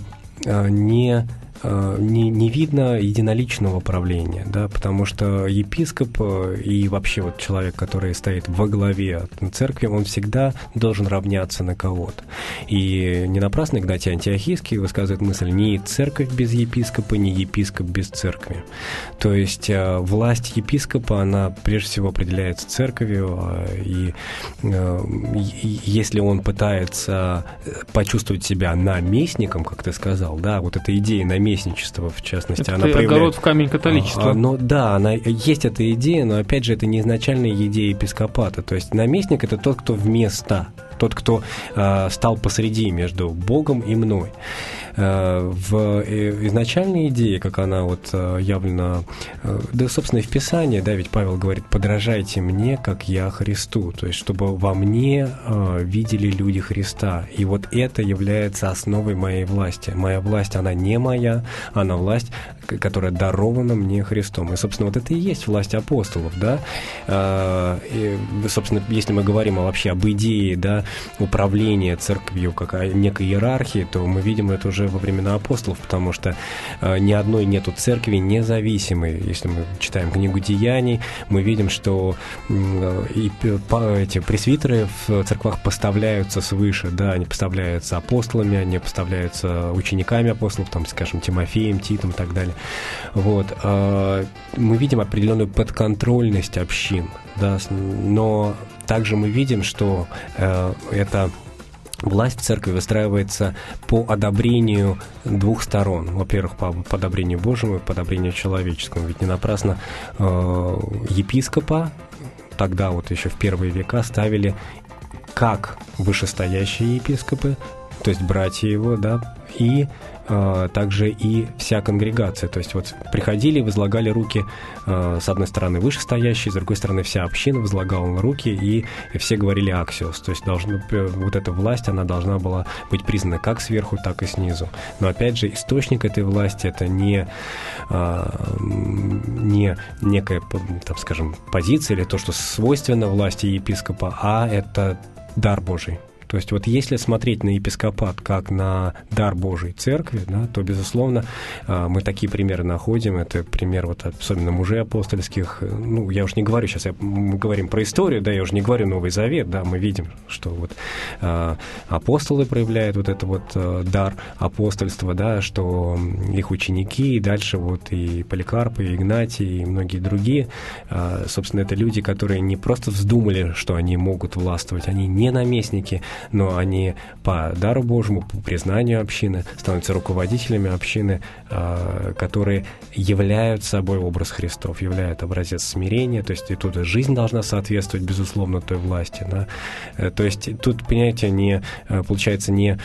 не видно единоличного правления, да, потому что епископ и вообще вот человек, который стоит во главе церкви, он всегда должен равняться на кого-то. И не напрасно Игнатий Антиохийский высказывает мысль: не церковь без епископа, не епископ без церкви. То есть власть епископа, она прежде всего определяется церковью, и если он пытается почувствовать себя наместником, как ты сказал, да, вот эта идея наместничества, в частности, это она проявляет... огород в камень католичества. Ну да, есть эта идея, но опять же это не изначальная идея епископата. То есть наместник — это тот, кто вместо, тот, кто стал посреди между Богом и мной. В изначальной идее, как она вот явлена, да, собственно, и в Писании, да, ведь Павел говорит: подражайте мне, как я Христу, то есть чтобы во мне видели люди Христа. И вот это является основой моей власти. Моя власть, она не моя, она власть, которая дарована мне Христом. И, собственно, вот это и есть власть апостолов, да. И, собственно, если мы говорим вообще об идее, да, управления церковью как о некой иерархии, то мы видим это уже во времена апостолов, потому что ни одной нету церкви независимой. Если мы читаем книгу Деяний, мы видим, что эти пресвитеры в церквах поставляются свыше, да, они поставляются апостолами, они поставляются учениками апостолов, там, скажем, Тимофеем, Титом и так далее. Вот. Мы видим определенную подконтрольность общин, да, но также мы видим, что это власть в церкви выстраивается по одобрению двух сторон. Во-первых, по одобрению Божьему и по одобрению человеческому. Ведь не напрасно епископа тогда вот еще в первые века ставили как вышестоящие епископы, то есть братья его, да, и также и вся конгрегация. То есть вот приходили и возлагали руки, с одной стороны вышестоящие, с другой стороны вся община возлагала руки, и все говорили аксиос. То есть вот эта власть, она должна была быть признана как сверху, так и снизу. Но опять же, источник этой власти — это не некая, там, скажем, позиция или то, что свойственно власти епископа, а это дар Божий. То То есть вот если смотреть на епископат как на дар Божий церкви, да, то, безусловно, мы такие примеры находим. Это пример вот особенно мужей апостольских. Ну, я уж не говорю сейчас, мы говорим про историю, да, я уже не говорю Новый Завет, да, мы видим, что вот апостолы проявляют вот это вот дар апостольства, да, что их ученики, и дальше вот и Поликарп, и Игнатий, и многие другие, собственно, это люди, которые не просто вздумали, что они могут властвовать, они не наместники, но они по дару Божьему, по признанию общины становятся руководителями общины, которые являют собой образ Христов, являют образец смирения, то есть и тут жизнь должна соответствовать, безусловно, той власти. Да? То есть тут, понимаете, не получается не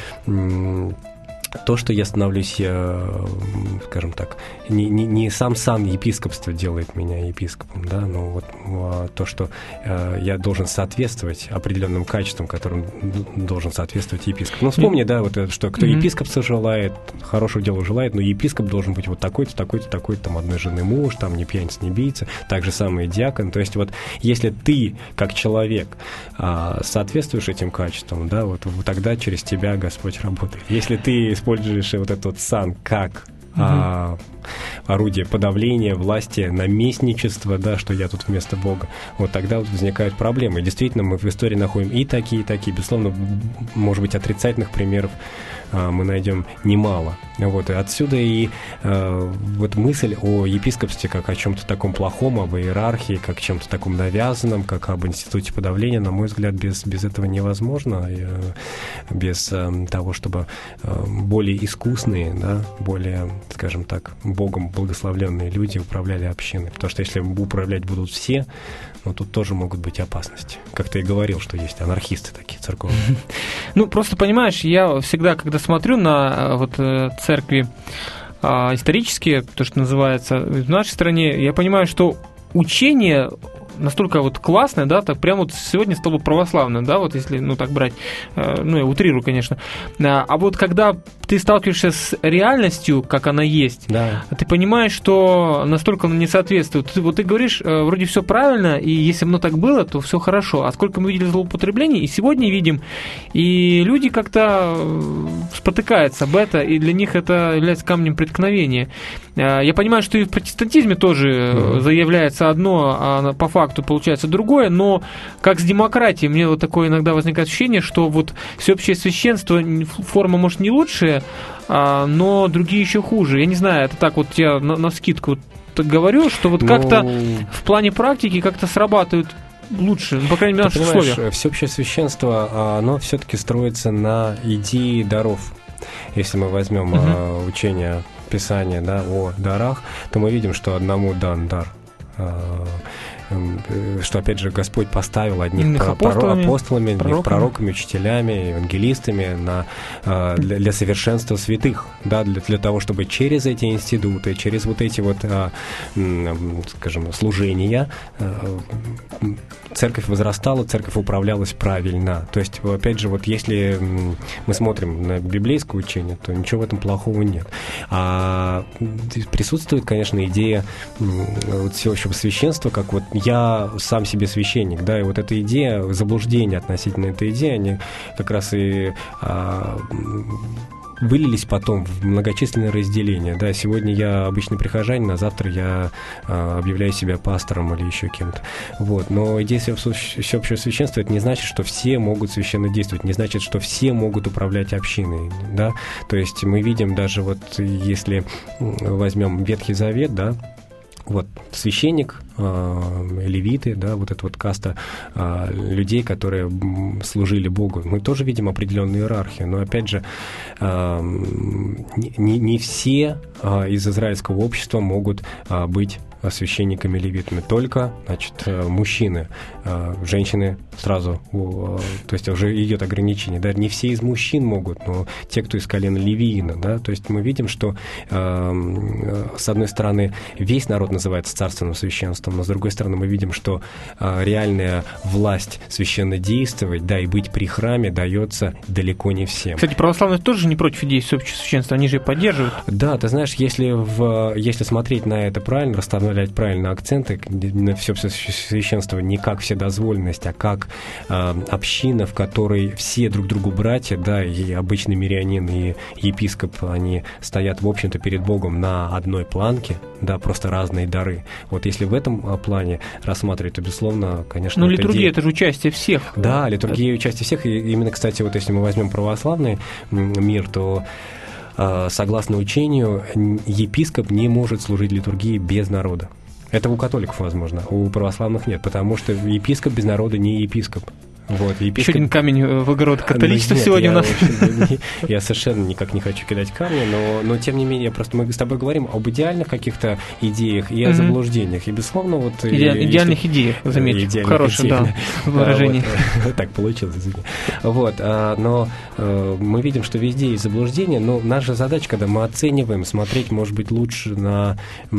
то, что я становлюсь, скажем так, не сам епископство делает меня епископом, да, но вот то, что я должен соответствовать определенным качествам, которым должен соответствовать епископ. Ну, вспомни, да, вот что кто епископство желает, хорошего дела желает, но епископ должен быть вот такой-то, такой-то, такой-то, там, одной жены муж, там, не пьяница, не бийца, так же самое и диакон. То есть вот если ты, как человек, соответствуешь этим качествам, да, вот тогда через тебя Господь работает. Если ты используешь вот этот сан как орудие подавления власти, наместничества, да, что я тут вместо Бога, вот тогда вот возникают проблемы. И действительно, мы в истории находим и такие. Безусловно, может быть, отрицательных примеров мы найдем немало. Вот, и отсюда и вот мысль о епископстве как о чем-то таком плохом, об иерархии, как о чем-то таком навязанном, как об институте подавления, на мой взгляд, без этого невозможно, без того, чтобы более искусные, да, более, скажем так, Богом благословленные люди управляли общиной. Потому что если управлять будут все, но тут тоже могут быть опасности. Как ты и говорил, что есть анархисты такие церковные. Ну, просто понимаешь, я всегда, когда смотрю на вот церкви исторические, то, что называется, в нашей стране, я понимаю, что учение настолько вот классное, да, так прямо вот сегодня стало православным, да, вот если, ну, так брать, ну, я утрирую, конечно. А вот когда ты сталкиваешься с реальностью, как она есть, да, ты понимаешь, что настолько она не соответствует. Вот ты говоришь, вроде все правильно, и если бы оно так было, то все хорошо. А сколько мы видели злоупотреблений, и сегодня видим, и люди как-то спотыкаются об это, и для них это является камнем преткновения. Я понимаю, что и в протестантизме тоже заявляется одно, а по факту получается другое, но как с демократией, мне вот такое иногда возникает ощущение, что вот всеобщее священство, форма, может, не лучшая, но другие еще хуже. Я не знаю, это так вот я навскидку так говорю, что вот как-то в плане практики как-то срабатывают лучше, по крайней мере, в наших условиях. Всеобщее священство, оно все-таки строится на идее даров. Если мы возьмем учение Писания, да, о дарах, то мы видим, что одному дан дар, что, опять же, Господь поставил одних апостолами, пророками, учителями, евангелистами для совершенства святых, да, для того, чтобы через эти институты, через вот эти вот, скажем, служения церковь возрастала, церковь управлялась правильно. То есть, опять же, вот если мы смотрим на библейское учение, то ничего в этом плохого нет. А присутствует, конечно, идея вот всеобщего священства, как вот я сам себе священник, да, и вот эта идея, заблуждение относительно этой идеи, они как раз и вылились потом в многочисленные разделения. Да, сегодня я обычный прихожанин, а завтра я объявляю себя пастором или еще кем-то. Вот. Но идея всеобщего священства — это не значит, что все могут священно действовать, не значит, что все могут управлять общиной. Да? То есть мы видим даже вот, если возьмем Ветхий Завет, да, вот священник, левиты, да, вот эта вот каста людей, которые служили Богу, мы тоже видим определенную иерархию, но опять же не все из израильского общества могут быть священниками, левитами, только, значит, мужчины, женщины сразу, то есть уже идет ограничение, да, не все из мужчин могут, но те, кто из колена Левиина, да, то есть мы видим, что с одной стороны весь народ называется царственным священством, но с другой стороны мы видим, что реальная власть священно действовать, да, и быть при храме дается далеко не всем. Кстати, православные тоже не против идеи всеобщего священства, они же поддерживают. Да, ты знаешь, если смотреть на это правильно, расставной расставлять правильно акценты на все священство не как вседозволенность, а как община, в которой все друг другу братья, да, и обычный мирянин, и епископ, они стоят, в общем-то, перед Богом на одной планке, да, просто разные дары. Вот если в этом плане рассматривать, то, безусловно, конечно... Ну, литургия — это же участие всех. Да, литургия — участие всех. И именно, кстати, вот если мы возьмем православный мир, то, согласно учению, епископ не может служить литургии без народа. Это у католиков возможно, у православных нет, потому что епископ без народа не епископ. Вот, еще один камень в огород католичества сегодня у нас. Я совершенно никак не хочу кидать камни, но тем не менее, просто мы с тобой говорим об идеальных каких-то идеях и о заблуждениях. И, безусловно, вот... Идеальных идеях, заметьте, хорошее выражение. Так получилось, извини. Вот, но мы видим, что везде есть заблуждения, но наша задача, когда мы оцениваем, смотреть, может быть, лучше на...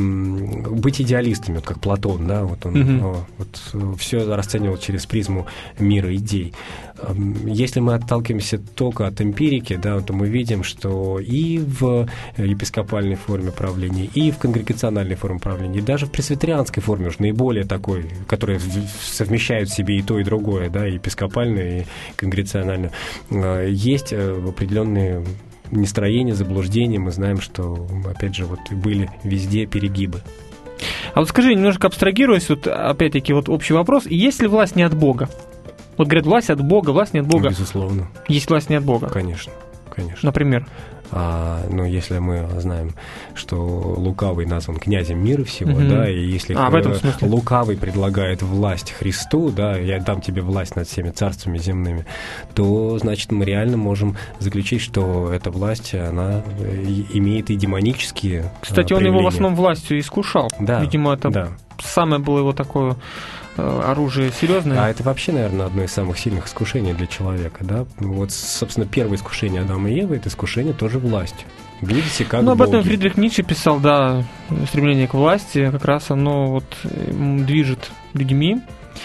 быть идеалистами, вот как Платон, да, вот он все расценивал через призму мира и идей. Если мы отталкиваемся только от эмпирики, да, то мы видим, что и в епископальной форме правления, и в конгрегациональной форме правления, и даже в пресвитерианской форме, уж наиболее такой, которая совмещает в себе и то, и другое, да, и епископальную, и конгрегациональную, есть определенные нестроения, заблуждения. Мы знаем, что, опять же, вот были везде перегибы. А вот скажи, немножко абстрагируясь, вот опять-таки вот общий вопрос, есть ли власть не от Бога? Вот говорят, власть от Бога, власть не от Бога. Безусловно. Есть власть не от Бога? Конечно, конечно. Например? Ну, если мы знаем, что лукавый назван князем мира всего, да, и если лукавый предлагает власть Христу, да, я дам тебе власть над всеми царствами земными, то, значит, мы реально можем заключить, что эта власть, она имеет и демонические Кстати, он его в основном властью искушал. Да, видимо, это самое было его такое... оружие серьезное. А это вообще, наверное, одно из самых сильных искушений для человека, да? Вот, собственно, первое искушение Адама и Евы — это искушение тоже властью. Будете как боги. Об этом Фридрих Ницше писал, да, стремление к власти, как раз оно вот движет людьми.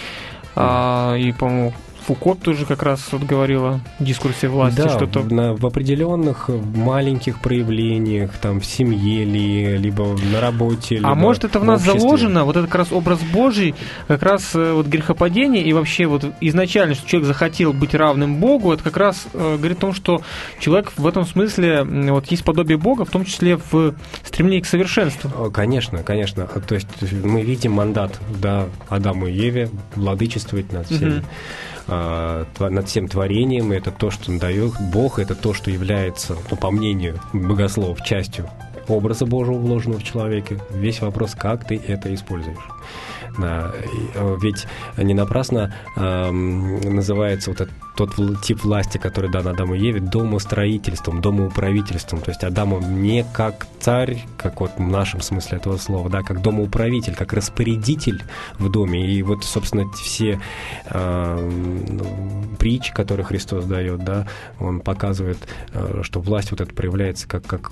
И, по-моему, Фуко тоже как раз вот говорил о дискурсе власти. Да, что-то... в определенных маленьких проявлениях, там, в семье ли, либо на работе, либо может, это в нас обществе. заложено, вот это как раз образ Божий, как раз вот грехопадение, и вообще вот изначально, что человек захотел быть равным Богу, это как раз говорит о том, что человек в этом смысле, вот есть подобие Бога, в том числе в стремлении к совершенству. Конечно, конечно. То есть мы видим мандат, да, Адаму и Еве владычествовать над всеми. Над всем творением, это то, что дает Бог, это то, что является, по мнению богословов, частью образа Божьего, вложенного в человеке. Весь вопрос, как ты это используешь. Да, ведь не напрасно называется вот тот тип власти, который дан Адаму и Еве, домостроительством, домоуправительством. То есть Адам не как царь, как вот в нашем смысле этого слова, да, как домоуправитель, как распорядитель в доме. И вот, собственно, все притчи, которые Христос дает, да, он показывает, что власть вот эта проявляется как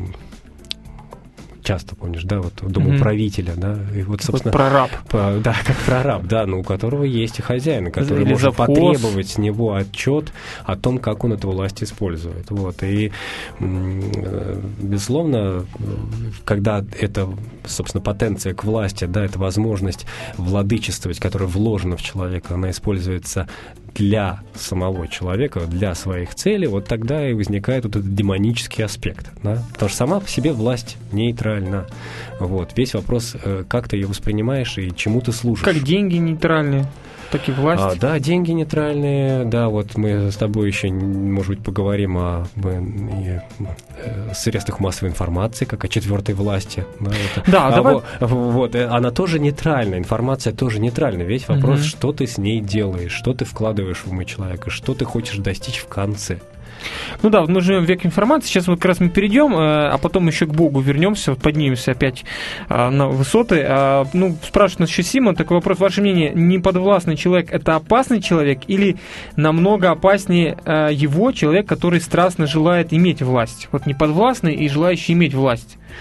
часто, помнишь, да, вот домоуправителя, да, и вот, собственно... Прораб. Да, как прораб, да, но у которого есть и хозяин, который может потребовать с него отчет о том, как он эту власть использует. Вот, и, безусловно, когда это, собственно, потенция к власти, да, это возможность владычествовать, которая вложена в человека, она используется для самого человека, для своих целей, вот тогда и возникает вот этот демонический аспект, да? Потому что сама по себе власть нейтральна. Вот. Весь вопрос, как ты ее воспринимаешь и чему ты служишь. Как деньги нейтральные, так и власть. Да, деньги нейтральные, да, вот мы с тобой еще, может быть, поговорим о средствах массовой информации, как о четвертой власти. Да, давай. Вот, она тоже нейтральна, информация тоже нейтральна. Весь вопрос, что ты с ней делаешь, что ты вкладываешь в умы человека, что ты хочешь достичь в конце. Ну да, мы живем в век информации, сейчас вот как раз мы перейдем, а потом еще к Богу вернемся, вот поднимемся опять на высоты. Спрашивает нас еще Симон, такой вопрос, ваше мнение, неподвластный человек – это опасный человек или намного опаснее его человек, который страстно желает иметь власть? Вот неподвластный и желающий иметь власть.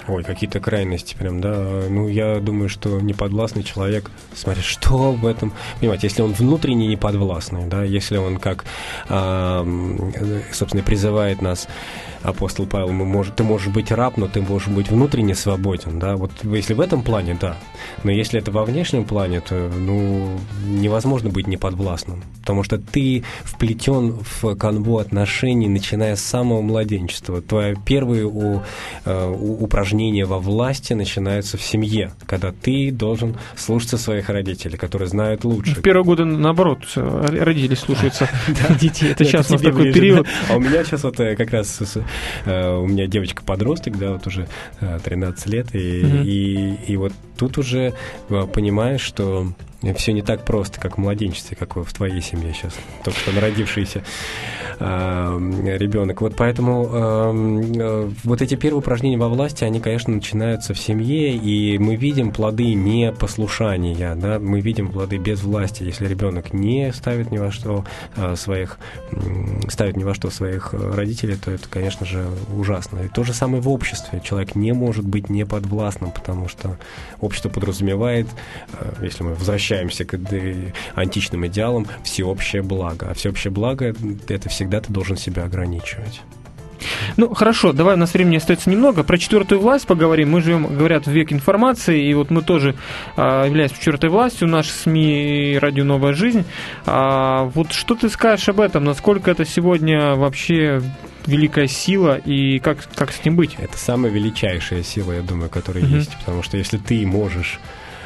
Ой, какие-то крайности прям, да. Ну, я думаю, что неподвластный человек, смотри, что в этом... Понимаете, если он внутренне неподвластный, да, если он, как, собственно, призывает нас апостол Павел, ты можешь быть раб, но ты можешь быть внутренне свободен, да, вот если в этом плане, да, но если это во внешнем плане, то, ну, невозможно быть неподвластным, потому что ты вплетен в канву отношений, начиная с самого младенчества. Твое первое упражнение во власти начинается в семье, когда ты должен слушаться своих родителей, которые знают лучше. В первые годы, наоборот, родители слушаются детей. Это сейчас у нас такой период. А у меня сейчас вот как раз у меня девочка-подросток, да, вот уже 13 лет, и вот тут уже понимаешь, что все не так просто, как в младенчестве, как в твоей семье сейчас, только что народившийся ребенок. Вот поэтому вот эти первые упражнения во власти, они, конечно, начинаются в семье, и мы видим плоды непослушания, да, мы видим плоды без власти. Если ребенок не ставит ни во что своих родителей, то это, конечно же, ужасно. И то же самое в обществе. Человек не может быть неподвластным, потому что общество подразумевает, если мы возвращаемся к античным идеалам, всеобщее благо. А всеобщее благо — это всегда ты должен себя ограничивать. Ну, хорошо, давай, у нас времени остается немного. Про четвертую власть поговорим. Мы живем, говорят, в век информации, и вот мы тоже являемся четвертой властью, наши СМИ и радио «Новая жизнь». Вот что ты скажешь об этом? Насколько это сегодня вообще великая сила, и как с этим быть? Это самая величайшая сила, я думаю, которая есть, потому что если ты можешь,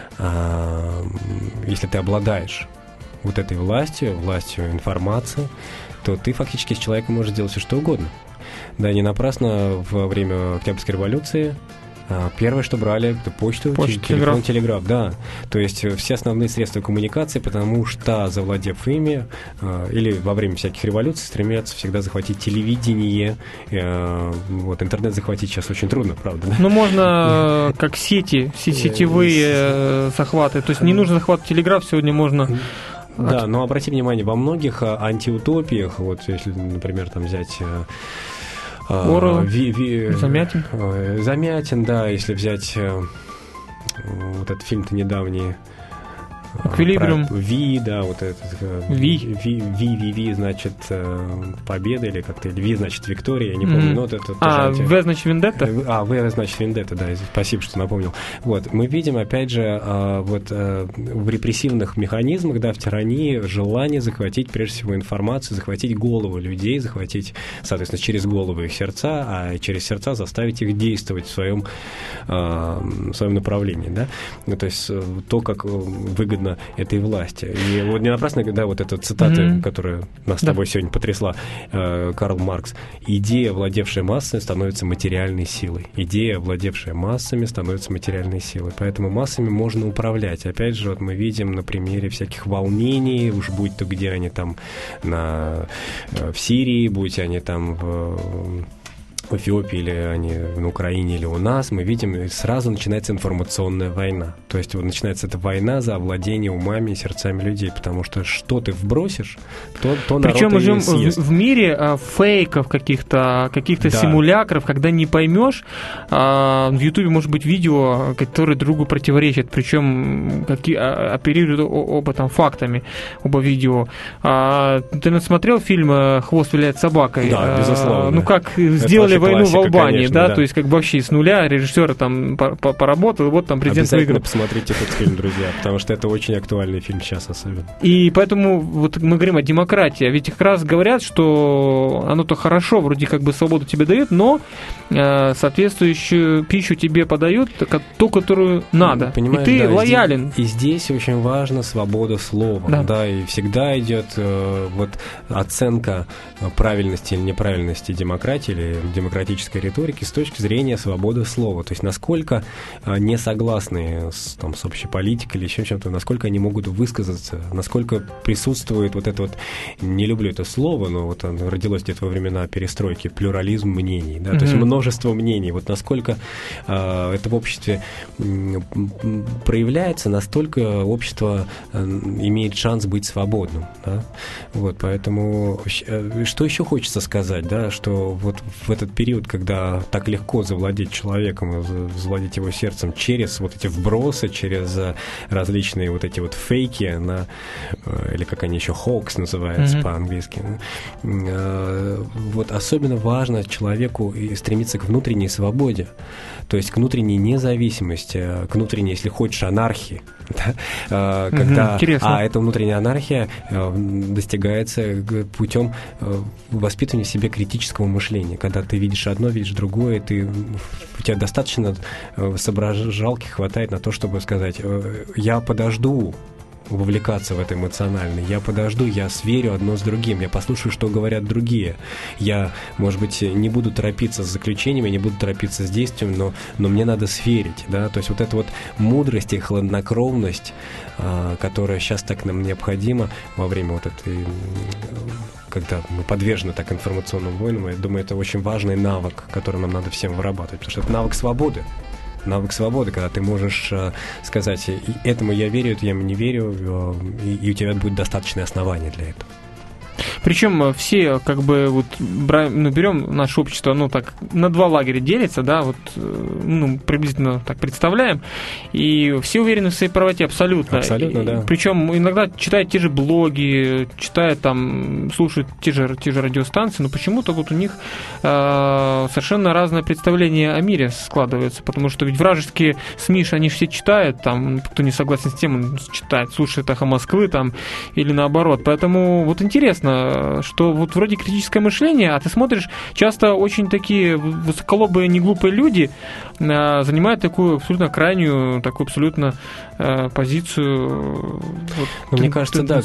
если ты обладаешь вот этой властью информации, то ты фактически с человеком можешь делать все, что угодно. Да, не напрасно во время Октябрьской революции первое, что брали, это почту, телефон, телеграф, да. То есть все основные средства коммуникации, потому что, завладев ими, или во время всяких революций, стремятся всегда захватить телевидение. Вот, интернет захватить сейчас очень трудно, правда? Да? Ну, можно как сетевые захваты. То есть не нужно захватывать телеграф, сегодня можно... Да, но обрати внимание, во многих антиутопиях, вот если, например, там взять... Орел, Замятин. Замятин, да, если взять вот этот фильм-то недавний. Эквилибриум. Ви, да, вот этот. Ви, значит, победа, или как-то, или Ви, значит, Виктория, я не помню, но вот это тоже... В, значит, Вендетта? В, значит, Вендетта, да, спасибо, что напомнил. Вот, мы видим, опять же, вот в репрессивных механизмах, да, в тирании желание захватить, прежде всего, информацию, захватить головы людей, захватить, соответственно, через головы их сердца, а через сердца заставить их действовать в своем направлении, да. Ну, то есть то, как выгодно этой власти. И вот не напрасно, да, вот эта цитата, которая нас с тобой сегодня потрясла, Карл Маркс: «Идея, владевшая массами, становится материальной силой». Идея, владевшая массами, становится материальной силой. Поэтому массами можно управлять. Опять же, вот мы видим на примере всяких волнений, уж будь то где они там в Сирии, будь они там в Эфиопии, или они на Украине, или у нас, мы видим, сразу начинается информационная война. То есть вот начинается эта война за овладение умами и сердцами людей, потому что что ты вбросишь, то причем мы живем съест. В мире фейков каких-то да. Симулякров, когда не поймешь, в Ютубе может быть видео, которые другу противоречат, причем оперируют оба там фактами, оба видео. Ты насмотрел фильм «Хвост виляет собакой»? Да, безусловно. Ну как сделали войну классика, в Албании, конечно, да, то есть как бы вообще с нуля режиссер там поработал, и вот там президент выиграл. Обязательно посмотрите этот фильм, друзья, потому что это очень актуальный фильм сейчас особенно. И поэтому вот мы говорим о демократии, а ведь как раз говорят, что оно-то хорошо, вроде как бы свободу тебе дают, но соответствующую пищу тебе подают, ту, которую надо. Понимаешь, и ты да, лоялен. И здесь очень важна свобода слова, да, и всегда идет вот оценка правильности или неправильности демократии или демократической риторики с точки зрения свободы слова. То есть насколько не согласны с общей политикой или еще чем-то, насколько они могут высказаться, насколько присутствует вот это вот, не люблю это слово, но вот оно родилось где-то во времена перестройки, плюрализм мнений, да, то есть множество мнений. Вот насколько это в обществе проявляется, настолько общество имеет шанс быть свободным, да? Вот, поэтому что еще хочется сказать, да, что вот в этот период, когда так легко завладеть человеком, завладеть его сердцем через вот эти вбросы, через различные вот эти вот фейки, или как они еще, hoax называются по-английски. Вот особенно важно человеку стремиться к внутренней свободе, то есть к внутренней независимости, к внутренней, если хочешь, анархии. Да? Когда, эта внутренняя анархия достигается путем воспитывания в себе критического мышления. Когда ты видишь одно, видишь другое, у тебя достаточно соображалки хватает на то, чтобы сказать: я подожду вовлекаться в это эмоционально. Я подожду, я сверю одно с другим, я послушаю, что говорят другие. Я, может быть, не буду торопиться с заключениями, не буду торопиться с действием, но мне надо сверить, да, то есть вот эта вот мудрость и хладнокровность, которая сейчас так нам необходима во время вот этой, когда мы подвержены так информационным войнам, я думаю, это очень важный навык, который нам надо всем вырабатывать, потому что это навык свободы. Навык свободы, когда ты можешь сказать: этому я верю, этому не верю, и у тебя будет достаточное основание для этого. Причем все, как бы, вот, берем наше общество, так, на два лагеря делится, да, вот, приблизительно так представляем, и все уверены в своей правоте абсолютно. Абсолютно, да. Причем иногда читают те же блоги, читают там, слушают те же радиостанции, но почему-то вот у них совершенно разное представление о мире складывается, потому что ведь вражеские СМИ, они все читают, там, кто не согласен с тем, он читает, слушает «Эхо Москвы», там, или наоборот. Поэтому вот интересно, что вот вроде критическое мышление, а ты смотришь, часто очень такие высоколобые, неглупые люди занимают такую абсолютно крайнюю, такую абсолютно позицию. Мне кажется, да,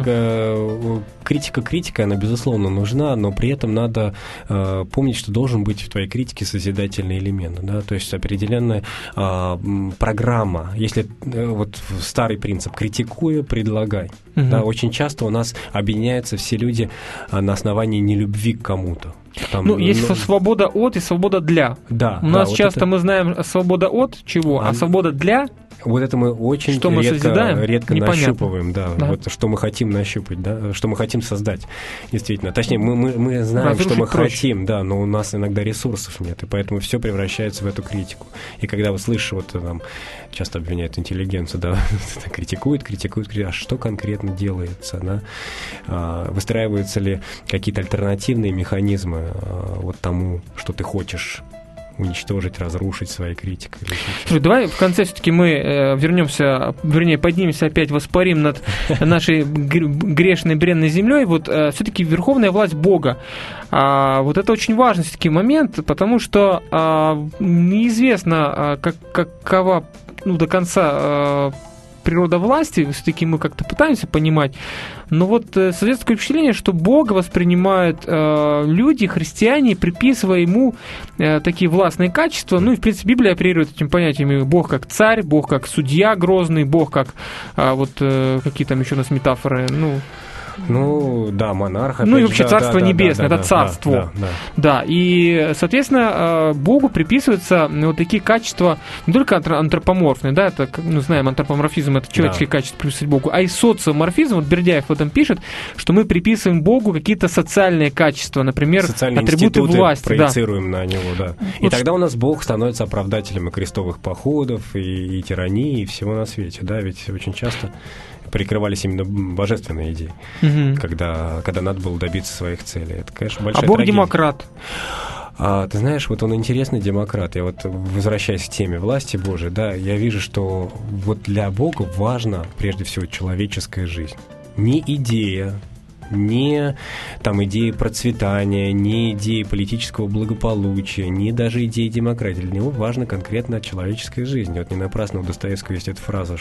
критика, она, безусловно, нужна, но при этом надо помнить, что должен быть в твоей критике созидательный элемент, да, то есть определенная программа. Если вот старый принцип «критикуя, предлагай». Да, очень часто у нас объединяются все люди на основании нелюбви к кому-то. Есть свобода от и свобода для. Да. У нас часто мы знаем свобода от чего, а свобода для. Вот это мы очень редко нащупываем, да, вот что мы хотим нащупать, да, что мы хотим создать, действительно. Точнее, мы знаем, что мы хотим, да, но у нас иногда ресурсов нет, и поэтому все превращается в эту критику. И когда вы слышите, вот там часто обвиняют интеллигенцию, да, критикуют, а что конкретно делается, да? Выстраиваются ли какие-то альтернативные механизмы вот тому, что ты хочешь уничтожить, разрушить своей критикой. Слушай, давай в конце все-таки мы поднимемся опять, воспарим над нашей грешной, бренной землей. Вот все-таки верховная власть Бога. Вот это очень важный все-таки момент, потому что неизвестно, какова до конца природа власти, все-таки мы как-то пытаемся понимать, но вот создается такое впечатление, что Бога воспринимают люди, христиане, приписывая ему такие властные качества. И, в принципе, Библия оперирует этим понятиями: Бог как царь, Бог как судья грозный, Бог как какие там еще у нас метафоры, монарх. И вообще Царство Небесное, это царство. Да, и, соответственно, Богу приписываются вот такие качества не только антропоморфные, да, это, знаем, антропоморфизм — это человеческие качества приписывать Богу, а и социоморфизм. Вот Бердяев в этом пишет, что мы приписываем Богу какие-то социальные качества, например, социальные атрибуты власти. Проецируем на него, да. И тогда у нас Бог становится оправдателем и крестовых походов, и тирании, и всего на свете, да, ведь очень часто прикрывались именно божественные идеи, когда надо было добиться своих целей. Это, конечно, большая трагедия. Бог демократ. Ты знаешь, вот он интересный демократ. Я вот, возвращаясь к теме власти Божией, да, я вижу, что вот для Бога важна прежде всего человеческая жизнь. Не идея, не там идеи процветания, не идеи политического благополучия, не даже идеи демократии. Для него важна конкретно человеческая жизнь. Вот не напрасно у Достоевского есть эта фраза,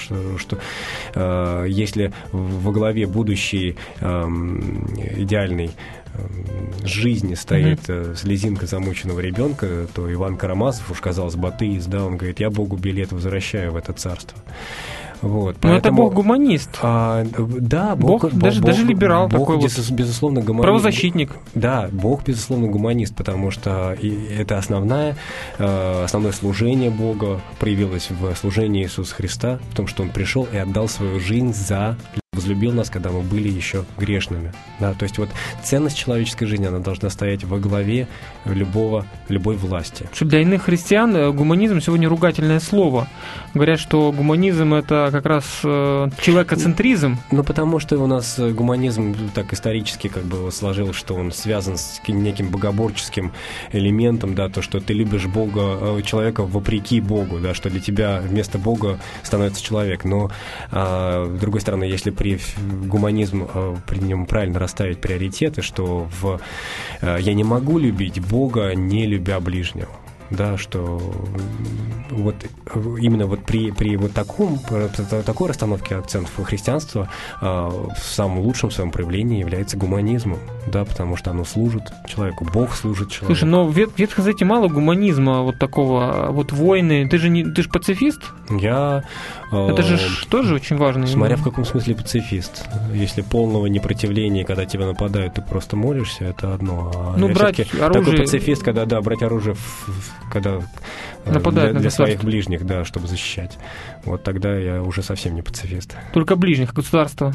что если во главе будущей идеальной жизни стоит слезинка замученного ребенка, то Иван Карамазов, уж казалось бы, атеист, да, он говорит: я Богу билет возвращаю в это царство. Вот, но это Бог-гуманист. Да, Бог даже либерал Бог, такой, безусловно, гуманист. Правозащитник. Да, Бог, безусловно, гуманист, потому что это основное служение Бога проявилось в служении Иисуса Христа, в том, что Он пришел и отдал свою жизнь за возлюбил нас, когда мы были еще грешными. Да, то есть вот ценность человеческой жизни, она должна стоять во главе любой власти. Для иных христиан гуманизм сегодня ругательное слово. Говорят, что гуманизм — это как раз человекоцентризм. Ну, потому что у нас гуманизм так исторически как бы сложилось, что он связан с неким богоборческим элементом, да, то, что ты любишь Бога, человека вопреки Богу, да, что для тебя вместо Бога становится человек. Но, с другой стороны, если при гуманизм, при нем правильно расставить приоритеты, что я не могу любить Бога, не любя ближнего. Да, что вот именно вот при вот такой расстановке акцентов христианства в самом лучшем своем проявлении является гуманизмом, да, потому что оно служит человеку, Бог служит человеку. Слушай, но в Ветхом Завете мало гуманизма вот такого, вот войны. Ты же пацифист? Это же тоже очень важно. Смотря в каком смысле пацифист. Если полного непротивления, когда тебя нападают, ты просто молишься, это одно. Ну, брать оружие... Такой пацифист, когда, да, брать оружие когда для своих ближних, да, чтобы защищать. Вот тогда я уже совсем не пацифист. Только ближних, государства?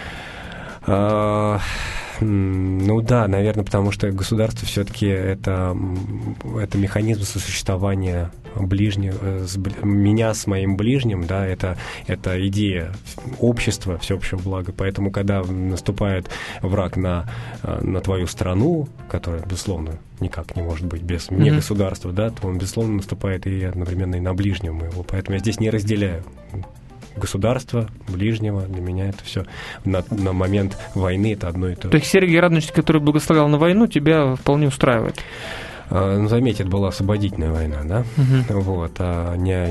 Ну да, наверное, потому что государство все-таки это механизм сосуществования меня с моим ближним, да, это идея общества, всеобщего блага. Поэтому, когда наступает враг на твою страну, которая, безусловно, никак не может быть без не государства, да, то он, безусловно, наступает и одновременно и на ближнего моего. Поэтому я здесь не разделяю государства, ближнего, для меня это все на момент войны это одно и то же. То есть Сергий Радонежский, который благословлял на войну, тебя вполне устраивает? Ну, заметь, это была освободительная война, да? Вот, а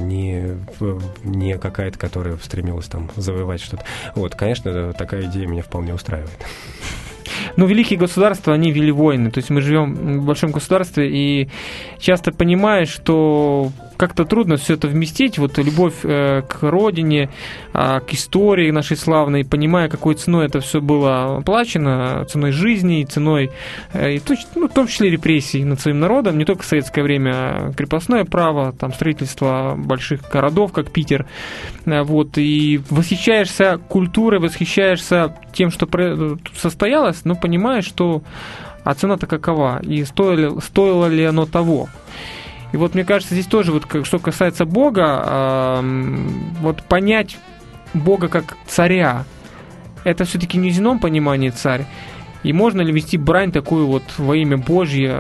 не какая-то, которая стремилась там завоевать что-то. Вот, конечно, такая идея меня вполне устраивает. Ну, великие государства, они вели войны. То есть мы живем в большом государстве, и часто понимаешь, что как-то трудно все это вместить. Вот любовь к родине, к истории нашей славной, понимая, какой ценой это все было оплачено, ценой жизни, ценой, в том числе репрессий над своим народом, не только в советское время, крепостное право, там, строительство больших городов, как Питер. Вот, и восхищаешься культурой, восхищаешься тем, что состоялось, но понимаешь, что цена-то какова, и стоило ли оно того. И вот мне кажется, здесь тоже, вот, что касается Бога, вот понять Бога как царя, это все-таки не в земном понимании царь. И можно ли вести брань такую вот во имя Божье?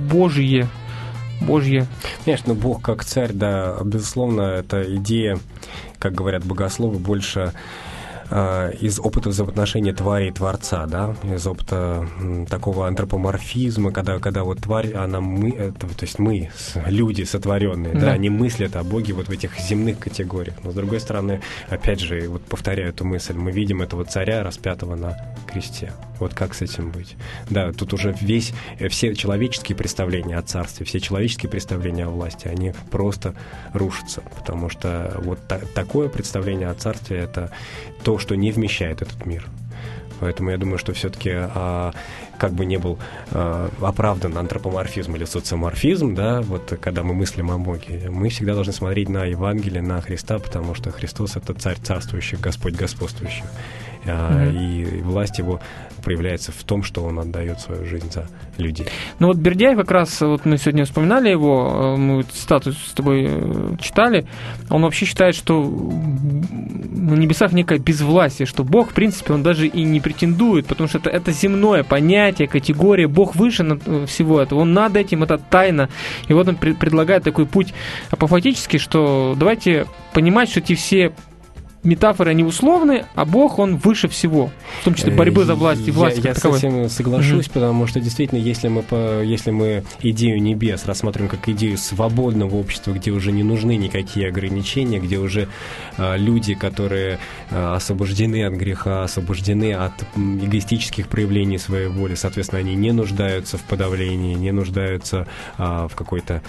Конечно, Бог как царь, да, безусловно, это идея, как говорят богословы, больше из опыта взаимоотношения твари и Творца, да, из опыта такого антропоморфизма, когда вот тварь, то есть мы, люди сотворенные, да, они мыслят о Боге вот в этих земных категориях. Но, с другой стороны, опять же, вот повторяю эту мысль, мы видим этого царя, распятого на кресте. Вот как с этим быть? Да, тут уже все человеческие представления о царстве, все человеческие представления о власти, они просто рушатся, потому что вот такое представление о царстве — это то, что не вмещает этот мир. Поэтому я думаю, что все-таки, как бы не был оправдан антропоморфизм или социоморфизм, да, вот когда мы мыслим о Боге, мы всегда должны смотреть на Евангелие, на Христа, потому что Христос — это царь царствующий, Господь господствующий. И власть его проявляется в том, что он отдает свою жизнь за людей. Ну вот Бердяев как раз, вот мы сегодня вспоминали его, мы цитату с тобой читали, он вообще считает, что на небесах некое безвластие, что Бог, в принципе, он даже и не претендует, потому что это земное понятие, категория, Бог выше всего этого, он над этим, это тайна. И вот он предлагает такой путь апофатический, что давайте понимать, что эти все метафоры, они условны, а Бог, он выше всего, в том числе борьбы за власть и власть. Я с этим соглашусь, потому что действительно, если мы идею небес рассматриваем как идею свободного общества, где уже не нужны никакие ограничения, где уже люди, которые освобождены от греха, освобождены от эгоистических проявлений своей воли, соответственно, они не нуждаются в подавлении, не нуждаются в какой-то,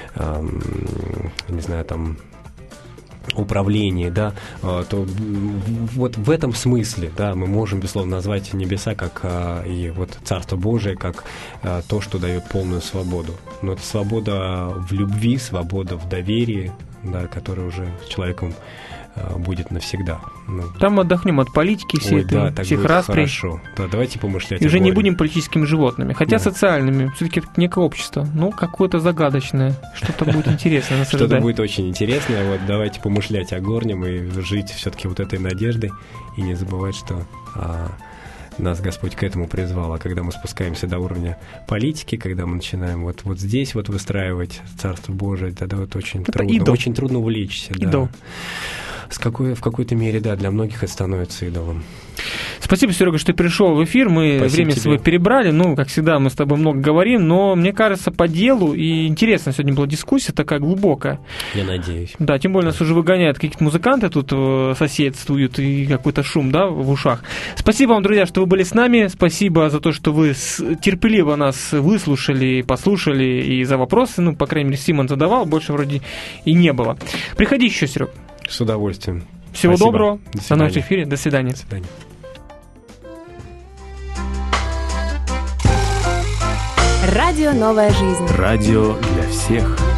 не знаю, там, управлении, да, то вот в этом смысле, да, мы можем, безусловно, назвать небеса как и вот Царство Божие как то, что дает полную свободу. Но это свобода в любви, свобода в доверии, да, которая уже с человеком будет навсегда. Ну, Там отдохнем от политики, всей этой, да, так всех будет расприй. хорошо. Да, давайте помышлять И уже о не горе. будем политическими животными, хотя Да. социальными. Все-таки это некое общество. Ну, какое-то загадочное. Что-то будет интересное нас Что-то ожидает. будет очень интересное. Вот давайте помышлять о горнем и жить все-таки вот этой надеждой. И не забывать, что нас Господь к этому призвал. А когда мы спускаемся до уровня политики, когда мы начинаем вот здесь вот выстраивать Царство Божие, тогда вот очень Это трудно. идол. Очень трудно увлечься. Да. Идол. В какой-то мере, да, для многих это становится идолом. Спасибо, Серега, что ты пришел в эфир. Мы Спасибо время тебе. свое перебрали. Ну, как всегда, мы с тобой много говорим, но мне кажется, по делу. И интересно, сегодня была дискуссия такая глубокая. Я надеюсь. Да, тем более нас уже выгоняют какие-то музыканты тут соседствуют и какой-то шум, да, в ушах. Спасибо вам, друзья, что вы были с нами. Спасибо за то, что вы терпеливо нас выслушали, послушали и за вопросы. Ну, по крайней мере, Симон задавал, больше вроде и не было. Приходи еще, Серег. С удовольствием. Всего Спасибо. доброго. До До свидания. новых эфире. До свидания. До свидания. Радио «Новая жизнь». Радио для всех.